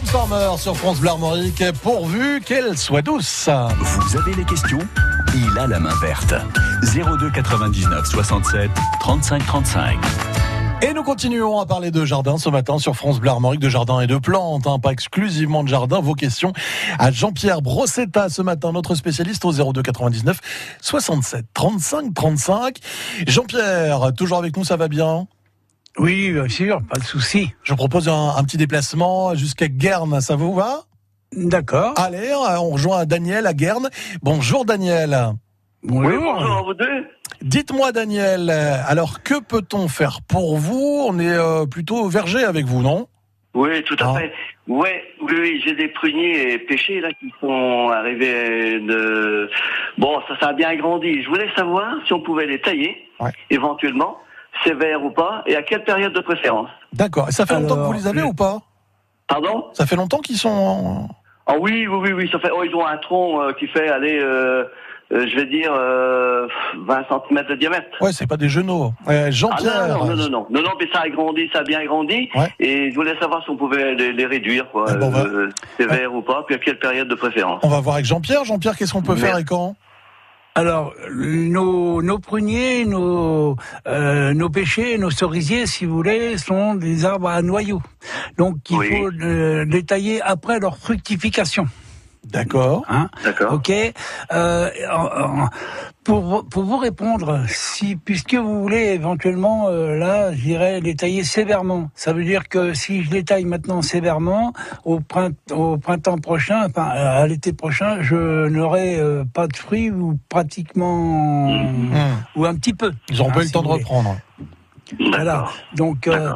Farmer sur France Bleu Armorique, pourvu qu'elle soit douce.
Vous avez les questions ? Il a la main verte. zéro deux quatre-vingt-dix-neuf soixante-sept trente-cinq trente-cinq.
Et nous continuons à parler de jardin ce matin sur France Bleu Armorique, de jardin et de plantes, hein, pas exclusivement de jardin. Vos questions à Jean-Pierre Brossetta ce matin, notre spécialiste au zéro deux quatre-vingt-dix-neuf soixante-sept trente-cinq trente-cinq. Jean-Pierre, toujours avec nous, ça va bien ?
Oui, bien sûr, pas de souci.
Je propose un, un petit déplacement jusqu'à Guernes, ça vous va ?
D'accord.
Allez, on rejoint Daniel à Guernes. Bonjour Daniel.
Bonjour.
Oui, bonjour à vous deux.
Dites-moi Daniel, alors que peut-on faire pour vous ? On est euh, plutôt verger avec vous, non ?
Oui, tout à
Ah.
fait. Ouais, oui, oui, j'ai des pruniers pêchés là qui sont arrivés de. Bon, ça, ça a bien grandi. Je voulais savoir si on pouvait les tailler,
Ouais.
éventuellement, sévères ou pas, et à quelle période de préférence.
D'accord. Et ça fait longtemps
Alors,
que vous les avez
le-
ou pas ?
Pardon ?
Ça fait longtemps qu'ils sont...
Ah oui, oui, oui, oui, ça fait. Oh, ils ont un tronc euh, qui fait aller, euh, euh, je vais dire, euh, vingt centimètres de diamètre.
Ouais, c'est pas des genoux. Euh,
Ah
Jean-Pierre.
non, non, non, non, non, non, mais ça a grandi, ça a bien grandi,
Ouais.
et je voulais savoir si on pouvait les, les réduire, quoi,
Ah bon, on va-
euh, sévères ou pas, puis à quelle période de préférence.
On va voir avec Jean-Pierre. Jean-Pierre, qu'est-ce qu'on peut
Merci.
faire et quand ?
Alors, nos, nos pruniers, nos, euh, nos pêchers, nos cerisiers, si vous voulez, sont des arbres à noyaux. Donc, il
Oui.
faut euh, les tailler après leur fructification.
D'accord.
Hein,
D'accord.
ok. Euh, en- en- pour pour vous répondre, si puisque vous voulez éventuellement euh, là, je dirais les tailler sévèrement. Ça veut dire que si je les taille maintenant sévèrement, au printemps, au printemps prochain, enfin à l'été prochain, je n'aurai euh, pas de fruits ou pratiquement
Mmh.
ou un petit peu.
Ils n'auront
hein,
pas eu le
si
temps de
vous voulez.
reprendre.
Voilà. Donc, euh,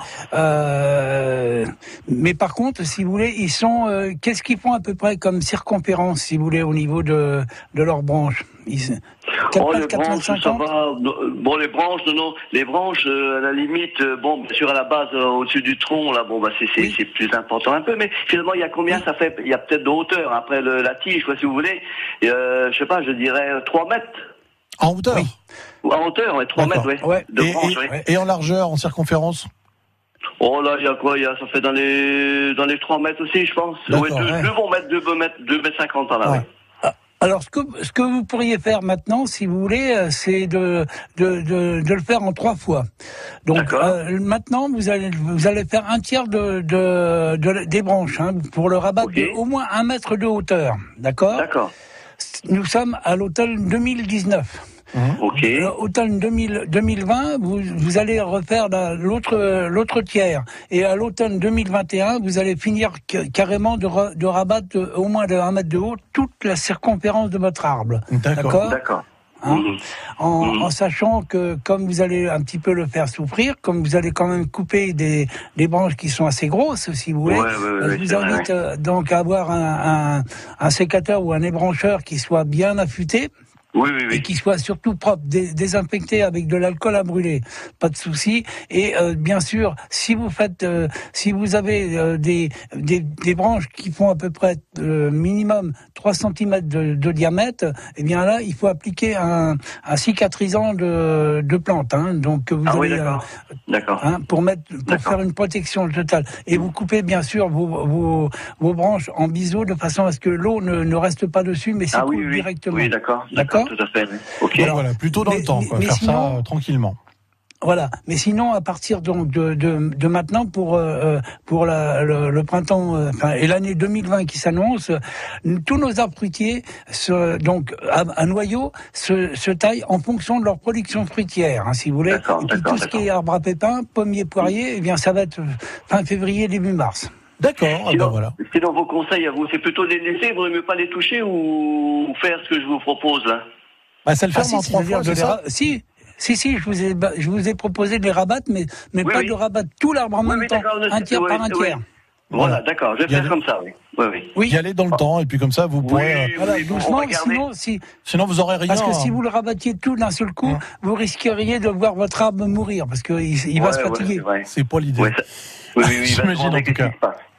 euh, mais par contre, si vous voulez, ils sont. Euh, qu'est-ce qu'ils font à peu près comme circonférence, si vous voulez, au niveau de de leurs branches ils, quatre
Oh, les
mètres, quatre mètres
branches, ça
cinquante.
va. Bon, les branches, non, non. Les branches, euh, à la limite, euh, bon, bien sûr, à la base, euh, au-dessus du tronc, là, bon, bah, c'est, c'est,
Oui.
c'est plus important un peu, mais finalement, il y a combien ça fait? Il y a peut-être de hauteur, après le, la tige, quoi, si vous voulez. Et, euh, je sais pas, je dirais euh, trois mètres.
En hauteur.
Oui.
Ou en hauteur, ouais, trois
D'accord.
mètres, ouais.
Ouais.
De
Et,
branches,
et-
ouais.
et en largeur, en circonférence ?
Oh là, il y a quoi? Il y a, ça fait dans les, dans les trois mètres aussi, je pense.
D'accord,
Ouais, deux,
ouais.
deux bons mètres, deux bons mètres, deux mètres cinquante par là,
Ouais.
ouais.
Alors, ce que, ce que vous pourriez faire maintenant, si vous voulez, euh, c'est de, de, de, de le faire en trois fois. Donc,
D'accord.
euh, maintenant, vous allez, vous allez faire un tiers de, de, de- des branches, hein, pour le rabattre
Ok.
de au moins un mètre de hauteur. D'accord?
D'accord.
Nous sommes à l'automne deux mille dix-neuf.
Ok.
Euh, Automne deux mille, deux mille vingt, vous, vous allez refaire la- l'autre, l'autre tiers. Et à l'automne deux mille vingt et un, vous allez finir ca- carrément de, ra- de rabattre de- au moins de un mètre de haut toute la circonférence de votre arbre.
D'accord.
D'accord.
Hein,
Mhm.
en,
Mhm.
en sachant que comme vous allez un petit peu le faire souffrir, comme vous allez quand même couper des, des branches qui sont assez grosses, si vous voulez,
Ouais, ouais, ouais,
euh,
ouais,
je vous
c'est vrai,
invite euh, donc à avoir un, un, un sécateur ou un ébrancheur qui soit bien affûté.
Oui, oui, oui.
Et qui soit surtout propre, dé- désinfecté avec de l'alcool à brûler, pas de souci. Et euh, bien sûr, si vous faites, euh, si vous avez euh, des, des des branches qui font à peu près euh, minimum trois centimètres de, de diamètre, eh bien là, il faut appliquer un, un cicatrisant de de plante. Hein, donc vous
Ah oui,
allez,
d'accord. D'accord.
hein, pour mettre, pour
D'accord.
faire une protection totale. Et vous coupez bien sûr vos vos, vos branches en biseau de façon à ce que l'eau ne, ne reste pas dessus, mais
Ah
s'écoule
oui, oui.
directement.
Oui, d'accord.
D'accord.
Tout à fait. oui. Ok.
Voilà, voilà, plutôt dans
Mais-
le temps,
mais-
quoi.
mais
Faire
sinon-
ça euh, tranquillement.
Voilà. Mais sinon, à partir donc de, de, de maintenant pour euh, pour la, le, le printemps, euh, enfin, et l'année deux mille vingt qui s'annonce, euh, tous nos arbres fruitiers, se, donc à, à noyau, se, se taillent en fonction de leur production fruitière, hein, si vous voulez.
D'accord,
Et puis
d'accord,
tout ce qui est arbre à pépins, pommiers, poiriers, eh bien ça va être fin février, début mars.
D'accord, ah ben
Sinon,
voilà.
sinon, vos conseils à vous, c'est plutôt les laisser, vous ne mieux pas les toucher ou faire ce que je vous propose là?
Bah, ça le
Ah,
ferme en
si,
trois
c'est-à-dire
fois,
de
c'est
les
ça
ra- si, si, si, je vous ai, je vous ai proposé de les rabattre, mais, mais
Oui,
pas
oui.
de rabattre tout l'arbre en
Oui,
même
oui,
temps,
d'accord,
un tiers
oui,
par un
oui.
tiers.
Voilà,
Voilà.
d'accord, je vais
Il y a
faire
des-
comme ça, oui. Oui, oui.
Oui.
Y aller dans le temps, et puis comme ça, vous pourrez... euh,
Oui,
Voilà,
oui, on
doucement,
va regarder.
sinon, si,
Sinon, vous aurez rien.
parce que si
hein.
vous le rabattiez tout d'un seul coup,
Hum.
vous risqueriez de voir votre arbre mourir, parce qu'il il va
Ouais,
se
ouais,
fatiguer.
c'est vrai.
C'est pas l'idée.
Ouais, ça- Oui, oui, oui, il va se
J'imagine,
demander
en tout
qu'est-ce
cas.
qui se passe.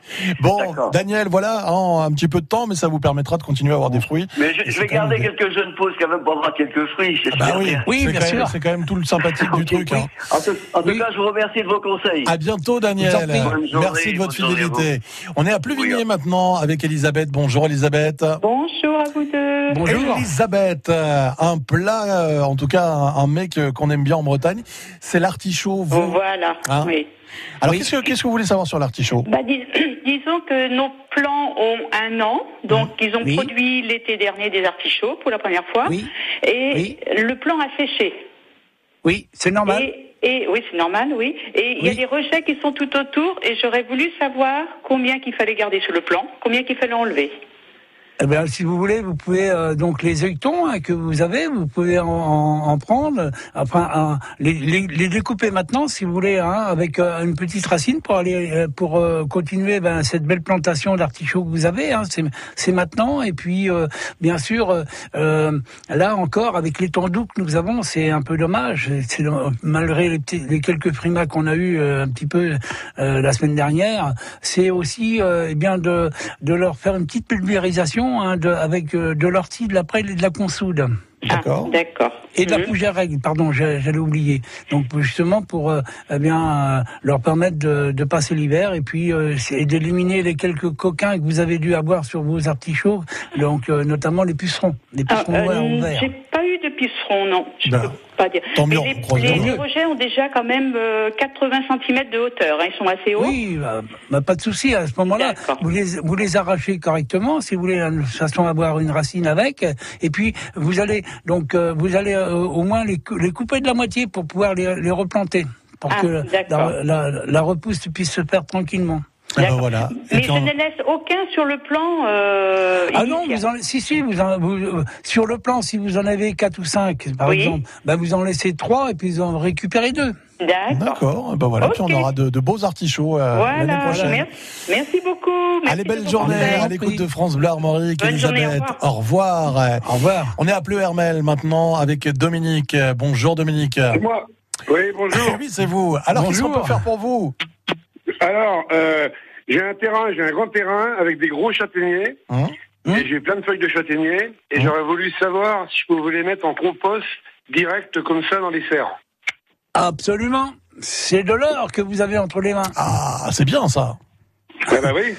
Bon,
D'accord.
Daniel, voilà, en un petit peu de temps, mais ça vous permettra de continuer à avoir des fruits.
Mais je,
Et
je
c'est
vais
quand même
garder
des-
quelques jeunes pauses quand même pour avoir quelques fruits.
Ah bah oui,
Oui,
c'est
bien
quand même-
sûr.
c'est quand même tout le sympathique du truc. hein.
En tout, en tout
Oui.
cas, je vous remercie de vos conseils.
À bientôt, Daniel.
Je vous en prie.
Bonne journée,
Merci de votre
bonne journée à vous.
fidélité. On est à Pluvigné
Oui.
maintenant avec Elisabeth. Bonjour, Elisabeth.
Bonjour à vous deux.
Bonjour.
Elisabeth, euh, un plat, euh, en tout cas un, un mec euh, qu'on aime bien en Bretagne, c'est l'artichaut. Vous.
Voilà,
Hein
oui.
Alors
Oui.
qu'est-ce que qu'est-ce que vous voulez savoir sur l'artichaut?
Bah, dis- disons que nos plants ont un an, donc ils ont
Oui.
produit l'été dernier des artichauts pour la première fois,
Oui.
et
Oui.
le plant a séché.
Oui, c'est normal.
Et, et oui, c'est normal, oui. Et il y a
Oui.
des rejets qui sont tout autour, et j'aurais voulu savoir combien qu'il fallait garder sur le plant, combien qu'il fallait enlever.
Eh bien, si vous voulez, vous pouvez euh, donc les œilletons hein, que vous avez, vous pouvez en, en, en prendre, enfin un, les, les, les découper maintenant, si vous voulez, hein, avec euh, une petite racine pour aller euh, pour euh, continuer ben, cette belle plantation d'artichauts que vous avez. Hein, c'est, c'est maintenant. Et puis, euh, bien sûr, euh, euh, là encore, avec l'étendue que nous avons, c'est un peu dommage. C'est, malgré les, petits, les quelques frimas qu'on a eu euh, un petit peu euh, la semaine dernière, c'est aussi euh, eh bien de de leur faire une petite pulvérisation. Hein, de, avec euh, de l'ortie, de la prêle et de la consoude.
D'accord.
Ah, d'accord.
Et de la
Mhm.
fougère règle, pardon, j'ai- j'allais oublier. Donc justement pour euh, eh bien euh, leur permettre de, de passer l'hiver et puis euh, c'est- et d'éliminer les quelques coquins que vous avez dû avoir sur vos artichauts, donc euh, notamment les pucerons, les
Ah,
pucerons
euh,
noirs ou verts.
j'ai pas eu de pucerons, non. Je
Ben,
peux pas dire.
tant mieux,
Mais
on croise
les,
les
les,
doigts.
les rejets ont déjà quand même euh, quatre-vingts centimètres de hauteur. Hein, ils sont assez hauts.
Oui, bah, bah, pas de souci. À ce moment-là,
D'accord.
vous les vous les arrachez correctement, si vous voulez, de toute façon avoir une racine avec. Et puis vous allez donc euh, vous allez euh, au moins les, cou- les couper de la moitié pour pouvoir les, les replanter, pour
Ah,
que
d'accord.
la, la, la repousse puisse se faire tranquillement.
Eh ben
D'accord.
voilà. Et
Mais
puis
je
on-
ne laisse aucun sur le plan. Euh,
Ah non,
initial.
vous en, si si, vous, en, vous euh, sur le plan, si vous en avez quatre ou cinq, par
Oui.
exemple, ben vous en laissez trois et puis vous en récupérez deux.
D'accord.
D'accord. Eh ben voilà. Puis on
Ok.
aura de, de beaux artichauts euh, l'année
Voilà.
prochaine.
Merci, merci beaucoup. Merci
Allez, belle
de vos
journée
conseils.
à l'écoute de France Bleu Armorique.
Bonne journée,
Elisabeth,
au
au revoir.
Au revoir.
On est à Pleu-Hermel maintenant avec Dominique. Bonjour Dominique.
Moi. Oui, bonjour.
Oui, c'est vous. Alors, qu'est-ce qu'on
Bonjour.
peut faire pour vous?
Alors, euh, j'ai un terrain, j'ai un grand terrain avec des gros châtaigniers.
Hein
Et j'ai plein de feuilles de châtaignier. Et j'aurais voulu savoir si je pouvais les mettre en compost direct comme ça dans les serres.
Absolument. C'est de l'or que vous avez entre les mains.
Ah, c'est bien ça.
Ah bah oui.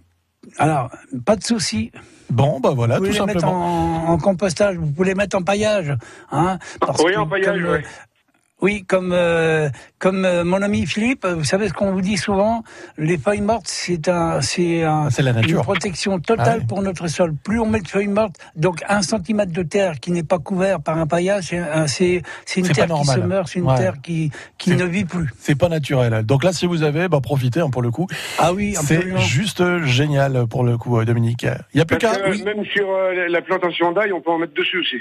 Alors, pas de souci.
Bon, bah voilà,
Vous
tout
pouvez les mettre
simplement.
en, en compostage, vous pouvez les mettre en paillage, hein. parce
Oui,
que
en paillage,
comme, euh,
oui.
Oui, comme euh, comme euh, mon ami Philippe, vous savez ce qu'on vous dit souvent, les feuilles mortes, c'est un c'est un,
C'est la nature.
une protection totale
Ah oui.
pour notre sol. Plus on met de feuilles mortes, donc un centimètre de terre qui n'est pas couvert par un paillage, c'est un- c'est c'est une
C'est
terre
pas
qui se
normal.
meurt, c'est une
Ouais.
terre qui qui
C'est-
ne vit plus.
C'est pas naturel. Donc là, si vous avez, bah profitez hein, pour le coup.
Ah oui,
C'est
absolument.
juste génial pour le coup, euh, Dominique. Il y a plus
Parce
qu'à.
que
Oui.
même sur euh, la plantation d'ail, on peut en mettre dessus aussi.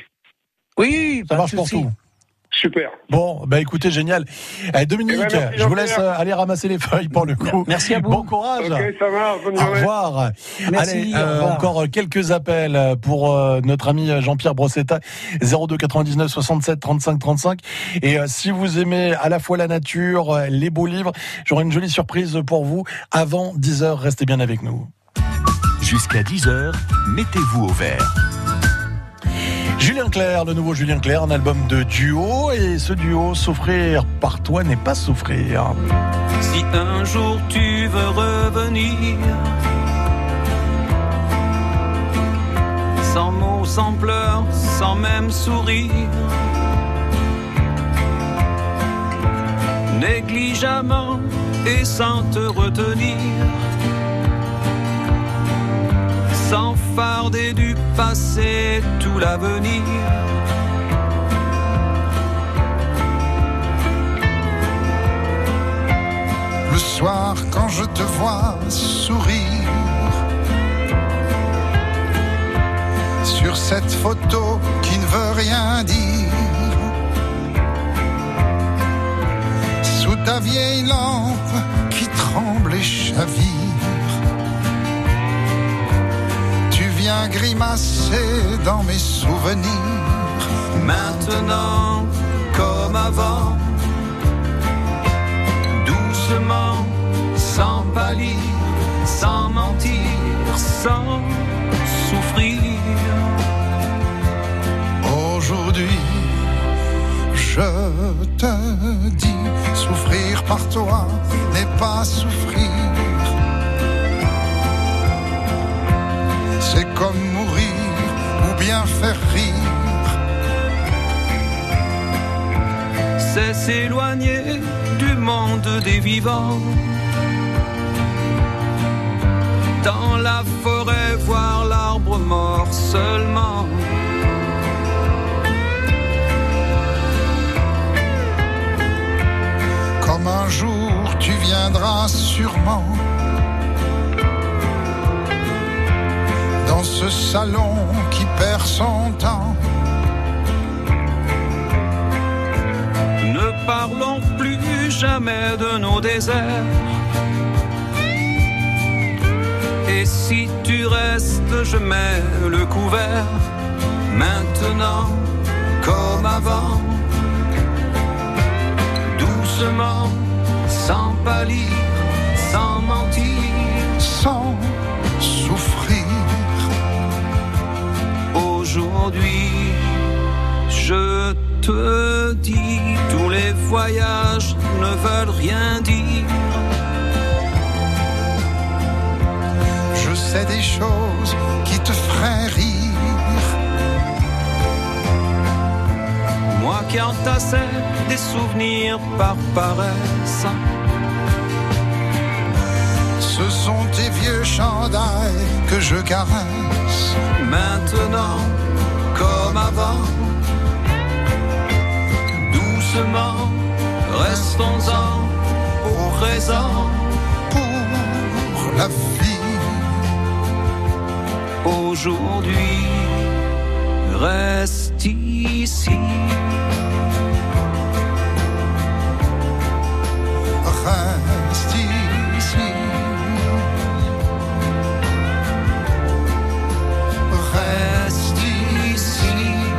Oui,
Ça
pas de
marche pour
souci.
tout.
Super.
Bon, bah écoutez, génial. Eh, Dominique,
Eh ben, merci,
je vous
Jean-Pierre.
laisse euh, aller ramasser les feuilles pour le coup.
Merci à vous.
Bon courage.
Ok, ça marche. Bonne
Au
journée.
revoir.
Merci,
Allez,
au
euh,
revoir.
encore quelques appels pour euh, notre ami Jean-Pierre Brossetta, zéro deux quatre-vingt-dix-neuf soixante-sept trente-cinq trente-cinq. Et euh, si vous aimez à la fois la nature, euh, les beaux livres, j'aurai une jolie surprise pour vous avant dix heures. Restez bien avec nous.
Jusqu'à dix heures, mettez-vous au vert.
Julien Clerc, le nouveau Julien Clerc, un album de duo. Et ce duo, Souffrir par toi n'est pas souffrir.
Si un jour tu veux revenir, sans mots, sans pleurs, sans même sourire, négligemment et sans te retenir, sans farder du passé tout l'avenir.
Le soir quand je te vois sourire sur cette photo qui ne veut rien dire, sous ta vieille lampe qui tremble et chavire, tu viens grimacer dans mes souvenirs.
Maintenant comme avant, doucement, sans pâlir, sans sans souffrir.
Aujourd'hui, je te dis, souffrir par toi n'est pas souffrir. C'est comme mourir ou bien faire rire.
C'est s'éloigner du monde des vivants. Dans la forêt, voir l'arbre mort seulement.
Comme un jour tu viendras sûrement dans ce salon qui perd son temps.
Ne parlons plus jamais de nos déserts. Et si tu restes, je mets le couvert. Maintenant, comme avant, doucement, sans pâlir, sans mentir,
sans souffrir.
Aujourd'hui, je te dis, tous les voyages ne veulent rien dire.
Je sais des choses qui te feraient rire.
Moi qui entassais des souvenirs par paresse.
Ce sont tes vieux chandails que je caresse.
Maintenant, comme avant, doucement, restons-en au présent.
Pour la vie,
aujourd'hui, reste ici.
Reste ici.
Reste ici.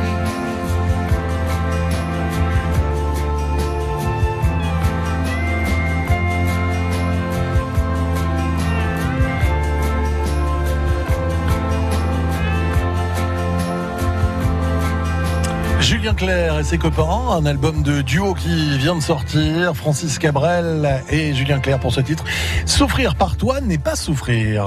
Julien Clerc et ses copains, un album de duo qui vient de sortir, Francis Cabrel et Julien Clerc pour ce titre. Souffrir par toi n'est pas souffrir.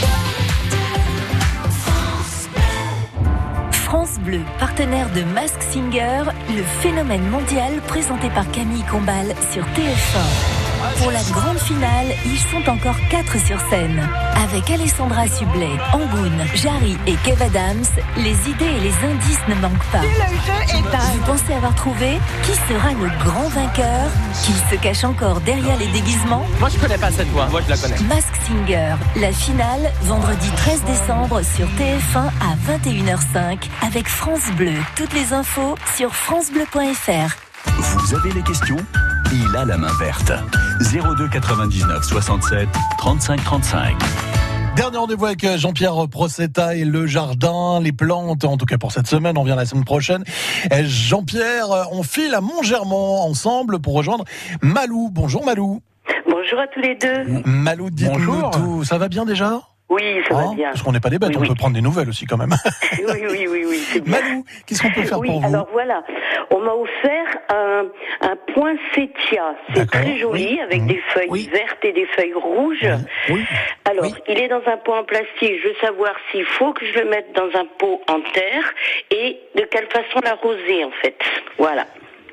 France Bleu, partenaire de Mask Singer, le phénomène mondial présenté par Camille Combal sur T F un. Pour la grande finale, ils sont encore quatre sur scène. Avec Alessandra Sublet, Angoun, Jarry et Kev Adams, les idées et les indices ne manquent pas. Vous pensez avoir trouvé qui sera le grand vainqueur? Qui se cache encore derrière les déguisements?
Moi je connais pas cette voix, moi je la connais.
Mask Singer, la finale, vendredi treize décembre sur T F un à vingt et une heures cinq avec France Bleu. Toutes les infos sur francebleu point f r.
Vous avez les questions? Il a la main verte. zéro deux quatre-vingt-dix-neuf soixante-sept trente-cinq trente-cinq.
Dernier rendez-vous avec Jean-Pierre Procetta et le jardin, les plantes, en tout cas pour cette semaine, on vient la semaine prochaine. Jean-Pierre, on file à Montgermont ensemble pour rejoindre Malou. Bonjour Malou.
Bonjour à tous les deux.
Malou, dites-nous tout. Ça va bien déjà ?
Oui, ça
hein
va bien.
Parce qu'on n'est pas des bêtes,
oui,
on
oui.
peut prendre des nouvelles aussi quand même.
Oui, oui, oui, oui, c'est bien.
Malou, qu'est-ce qu'on peut faire
oui,
pour vous ?
Alors voilà, on m'a offert un, un poinsettia. C'est
D'accord.
très joli,
oui.
avec
mmh.
des feuilles
oui.
vertes et des feuilles rouges.
Oui. oui.
Alors,
oui.
il est dans un pot en plastique. Je veux savoir s'il faut que je le mette dans un pot en terre et de quelle façon l'arroser, en fait. Voilà.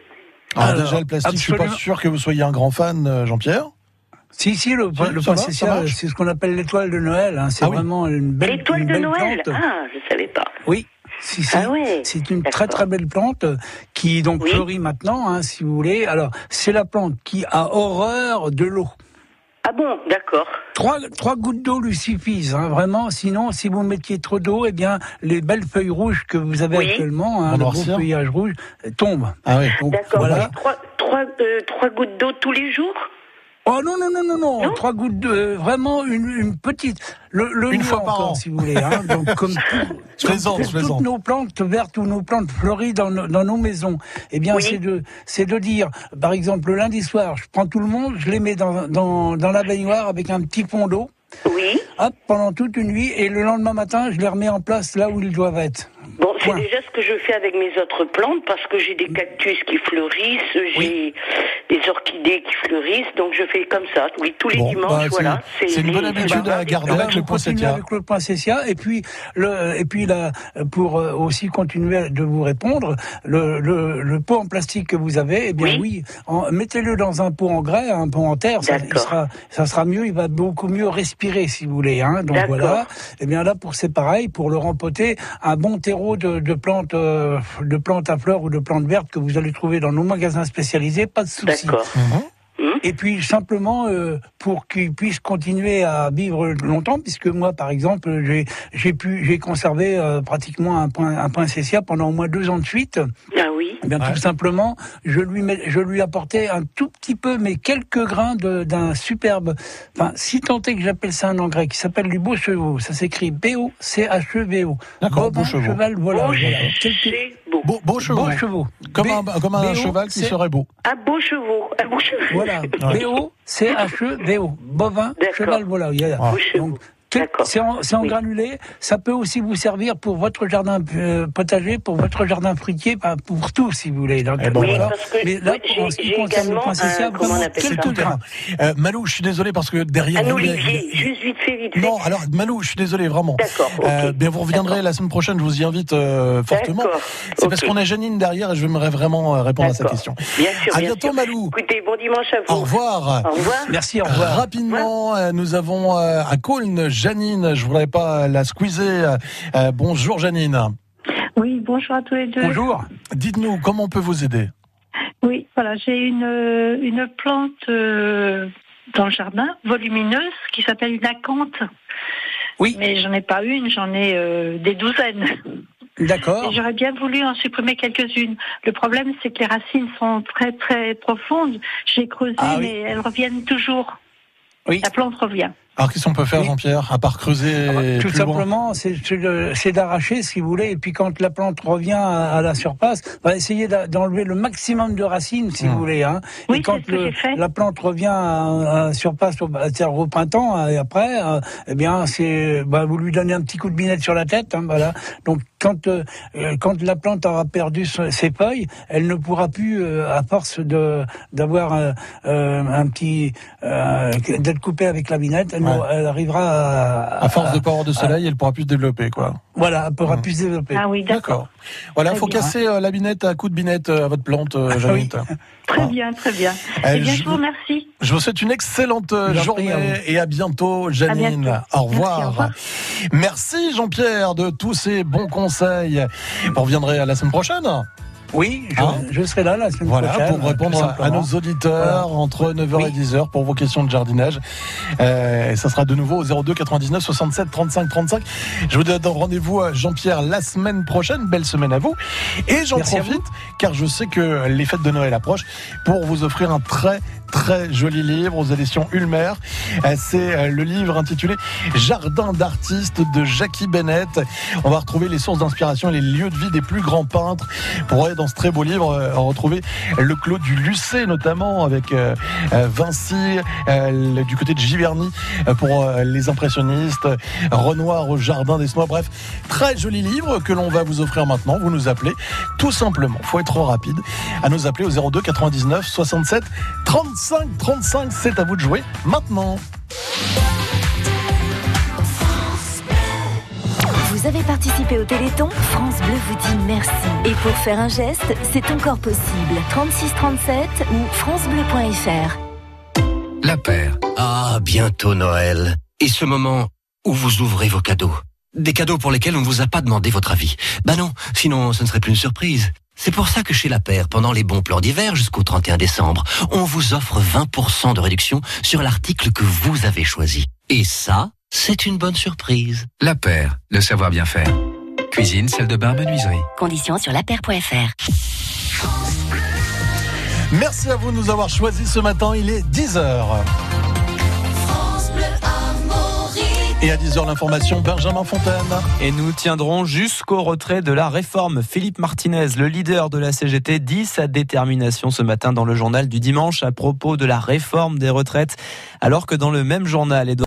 Ah,
Alors,
déjà, le plastique,
absolument.
je suis pas sûr que vous soyez un grand fan, Jean-Pierre.
Si, si, le,
Ouais,
le
ça va,
poinsettia,
ça marche.
c'est ce qu'on appelle l'étoile de Noël. Hein. C'est
Ah oui.
vraiment une belle,
L'étoile
une
de
belle
Noël.
plante.
Ah, je savais pas.
Oui. Si, si.
Ah ouais.
C'est une
D'accord.
très très belle plante qui donc
Oui.
fleurit maintenant, hein, si vous voulez. Alors, c'est la plante qui a horreur de l'eau.
Ah bon, d'accord.
Trois, trois gouttes d'eau lui suffisent, hein, vraiment. Sinon, si vous mettiez trop d'eau, eh bien, les belles feuilles rouges que vous avez
Oui.
actuellement, hein,
Vont
le beau
noircir.
feuillage rouge, euh, tombent.
Ah oui.
Donc,
D'accord.
voilà.
Trois, trois, euh, trois gouttes d'eau tous les jours?
Oh non, non, non, non, non,
Non
trois gouttes de, euh, vraiment une, une petite, le, le
Une
mieux
fois par
encore,
an.
si vous voulez, hein, donc comme, tout,
Je plaisante,
comme
je
toutes
plaisante.
nos plantes vertes ou nos plantes fleuries dans, nos- dans nos maisons, eh bien,
Oui.
c'est de, c'est de dire, par exemple, le lundi soir, je prends tout le monde, je les mets dans, dans, dans la baignoire avec un petit fond d'eau.
Oui.
hop, pendant toute une nuit, et le lendemain matin, je les remets en place là où ils doivent être.
Bon, c'est
Point.
déjà ce que je fais avec mes autres plantes, parce que j'ai des cactus qui fleurissent, j'ai oui. des orchidées qui fleurissent, donc je fais comme ça, oui, tous les
bon,
dimanches,
bah,
voilà.
C'est, c'est une bonne habitude à garder
là,
avec le poinsettia.
Avec le poinsettia, et puis, le, et puis là, pour aussi continuer de vous répondre, le, le, le pot en plastique que vous avez, eh bien oui, oui en, mettez-le dans un pot en grès, un pot en terre, ça, il sera, ça sera mieux, il va beaucoup mieux respirer, si vous voulez, hein, donc D'accord. voilà. Eh bien là, pour c'est pareil, pour le rempoter, un bon terreau de, de plantes, euh, de plantes à fleurs ou de plantes vertes que vous allez trouver dans nos magasins spécialisés, pas de souci.
D'accord. Mmh.
Et puis simplement euh, pour qu'ils puissent continuer à vivre longtemps, puisque moi par exemple j'ai j'ai pu j'ai conservé euh, pratiquement un point un poinsettia pendant au moins deux ans de suite.
Ah oui.
Eh bien
ouais.
tout simplement je lui mets, je lui apportais un tout petit peu, mais quelques grains de, d'un superbe, enfin si tant est que j'appelle ça un engrais qui s'appelle du beau chevaux. Ça s'écrit B O C H E V O.
D'accord, beau chevaux.
Cheval, voilà.
Beau
voilà.
Quelques...
Beau, beau chevaux.
Beau chevaux.
Comme
B-
un, comme un
B O,
cheval qui
c'est...
serait beau.
Un beau chevaux. Un beau chevaux.
Voilà.
Ouais.
B O C H E V O. Bovin,
D'accord.
cheval, voilà. Il y a,
Ah.
donc, c'est en, c'est en oui. granulé. Ça peut aussi vous servir pour votre jardin euh, potager, pour votre jardin fruitier, bah, pour tout, si vous voulez. Donc,
eh ben
oui,
voilà.
parce que
mais là,
j'ai,
en ce qui
j'ai
concerne le
également
poinsettia,
un, comment on appelle
quelques
ça
grains.
Euh, Malou, je suis désolé parce que derrière
un
vous...
olivier, il... juste vite fait, vite fait.
Non, alors Malou, je suis désolé, vraiment.
D'accord, okay.
euh, bien, vous reviendrez
D'accord.
la semaine prochaine, je vous y invite euh, fortement.
D'accord.
C'est okay. Parce qu'on a Janine derrière et je j'aimerais vraiment répondre
D'accord.
à sa question.
Bien sûr,
à
bien
bientôt,
sûr.
Malou.
Écoutez, bon dimanche à vous.
Au revoir.
Au revoir.
Merci, au revoir.
Rapidement, euh, nous avons euh, à Cosne, Janine, je voudrais pas la squeezer. Euh, bonjour Janine.
Oui, bonjour à tous les deux.
Bonjour.
Dites-nous, comment on peut vous aider?
Oui, voilà, j'ai une, une plante euh, dans le jardin, volumineuse, qui s'appelle une acanthe.
Oui.
Mais j'en ai pas une, j'en ai euh, des douzaines.
D'accord.
Et j'aurais bien voulu en supprimer quelques-unes. Le problème, c'est que les racines sont très très profondes. J'ai creusé,
ah, oui.
mais elles reviennent toujours.
Oui.
La plante revient.
Alors qu'est-ce qu'on peut faire,
oui.
Jean-Pierre, à part creuser ah bah,
Tout
plus
simplement, c'est, c'est, de, c'est d'arracher, si vous voulez, et puis quand la plante revient à, à la surface, on va essayer d'enlever le maximum de racines, si mmh. vous voulez. Hein.
Oui,
et quand
c'est ce
le,
que j'ai fait.
la plante revient à, à la surface, c'est-à-dire au printemps, et après, euh, eh bien, c'est, bah, vous lui donnez un petit coup de binette sur la tête, hein, voilà. Donc quand euh, quand la plante aura perdu ses feuilles, elle ne pourra plus, euh, à force de d'avoir euh, euh, un petit euh, d'être coupée avec la binette, elle, ouais. elle arrivera à,
à force de pas avoir de soleil, à, elle pourra plus se développer, quoi.
Voilà, elle pourra mmh. plus se développer.
Ah oui, d'accord.
d'accord. Voilà, il faut
bien.
casser euh, la binette à coup de binette euh, à votre plante, euh, Jeannette.
Oui. Très ah. bien, très bien. Eh bien, je, je vous remercie.
Je vous souhaite une excellente journée et à bientôt, Janine.
À bientôt.
Au revoir.
Merci, au revoir.
Merci, Jean-Pierre, de tous ces bons conseils. Vous reviendrez à la semaine prochaine.
Oui, je,
hein
je serai là la semaine
voilà,
prochaine.
Voilà, pour répondre à nos auditeurs voilà. entre neuf heures oui. et dix heures pour vos questions de jardinage. Euh, et ça sera de nouveau au zéro deux quatre-vingt-dix-neuf soixante-sept trente-cinq trente-cinq. Je vous donne rendez-vous à Jean-Pierre la semaine prochaine. Belle semaine à vous. Et j'en Merci profite, car je sais que les fêtes de Noël approchent, pour vous offrir un très très joli livre aux éditions Ulmer. C'est le livre intitulé Jardin d'artistes de Jackie Bennett. On va retrouver les sources d'inspiration et les lieux de vie des plus grands peintres. Pour aller dans ce très beau livre, retrouver le Clos du Lucé notamment, avec Vinci, du côté de Giverny pour les impressionnistes, Renoir au Jardin des Snois. Bref, très joli livre que l'on va vous offrir maintenant. Vous nous appelez tout simplement, il faut être rapide, à nous appeler au zéro deux quatre-vingt-dix-neuf soixante-sept trente-cinq trente-cinq. C'est à vous de jouer maintenant.
Vous avez participé au Téléthon ? France Bleu vous dit merci. Et pour faire un geste, c'est encore possible. trente-six trente-sept ou francebleu point f r.
La paire. Ah, bientôt Noël. Et ce moment où vous ouvrez vos cadeaux. Des cadeaux pour lesquels on ne vous a pas demandé votre avis. Bah non, sinon ce ne serait plus une surprise. C'est pour ça que chez La Paire, pendant les bons plans d'hiver jusqu'au trente et un décembre, on vous offre vingt pour cent de réduction sur l'article que vous avez choisi. Et ça, c'est une bonne surprise.
La Paire, le savoir bien faire. Cuisine, salle de bain, menuiserie.
Conditions sur la paire point f r.
Merci à vous de nous avoir choisis ce matin, il est dix heures. Et à dix heures, l'information, Benjamin Fontaine.
Et nous tiendrons jusqu'au retrait de la réforme. Philippe Martinez, le leader de la C G T, dit sa détermination ce matin dans le journal du dimanche à propos de la réforme des retraites, alors que dans le même journal, Edouard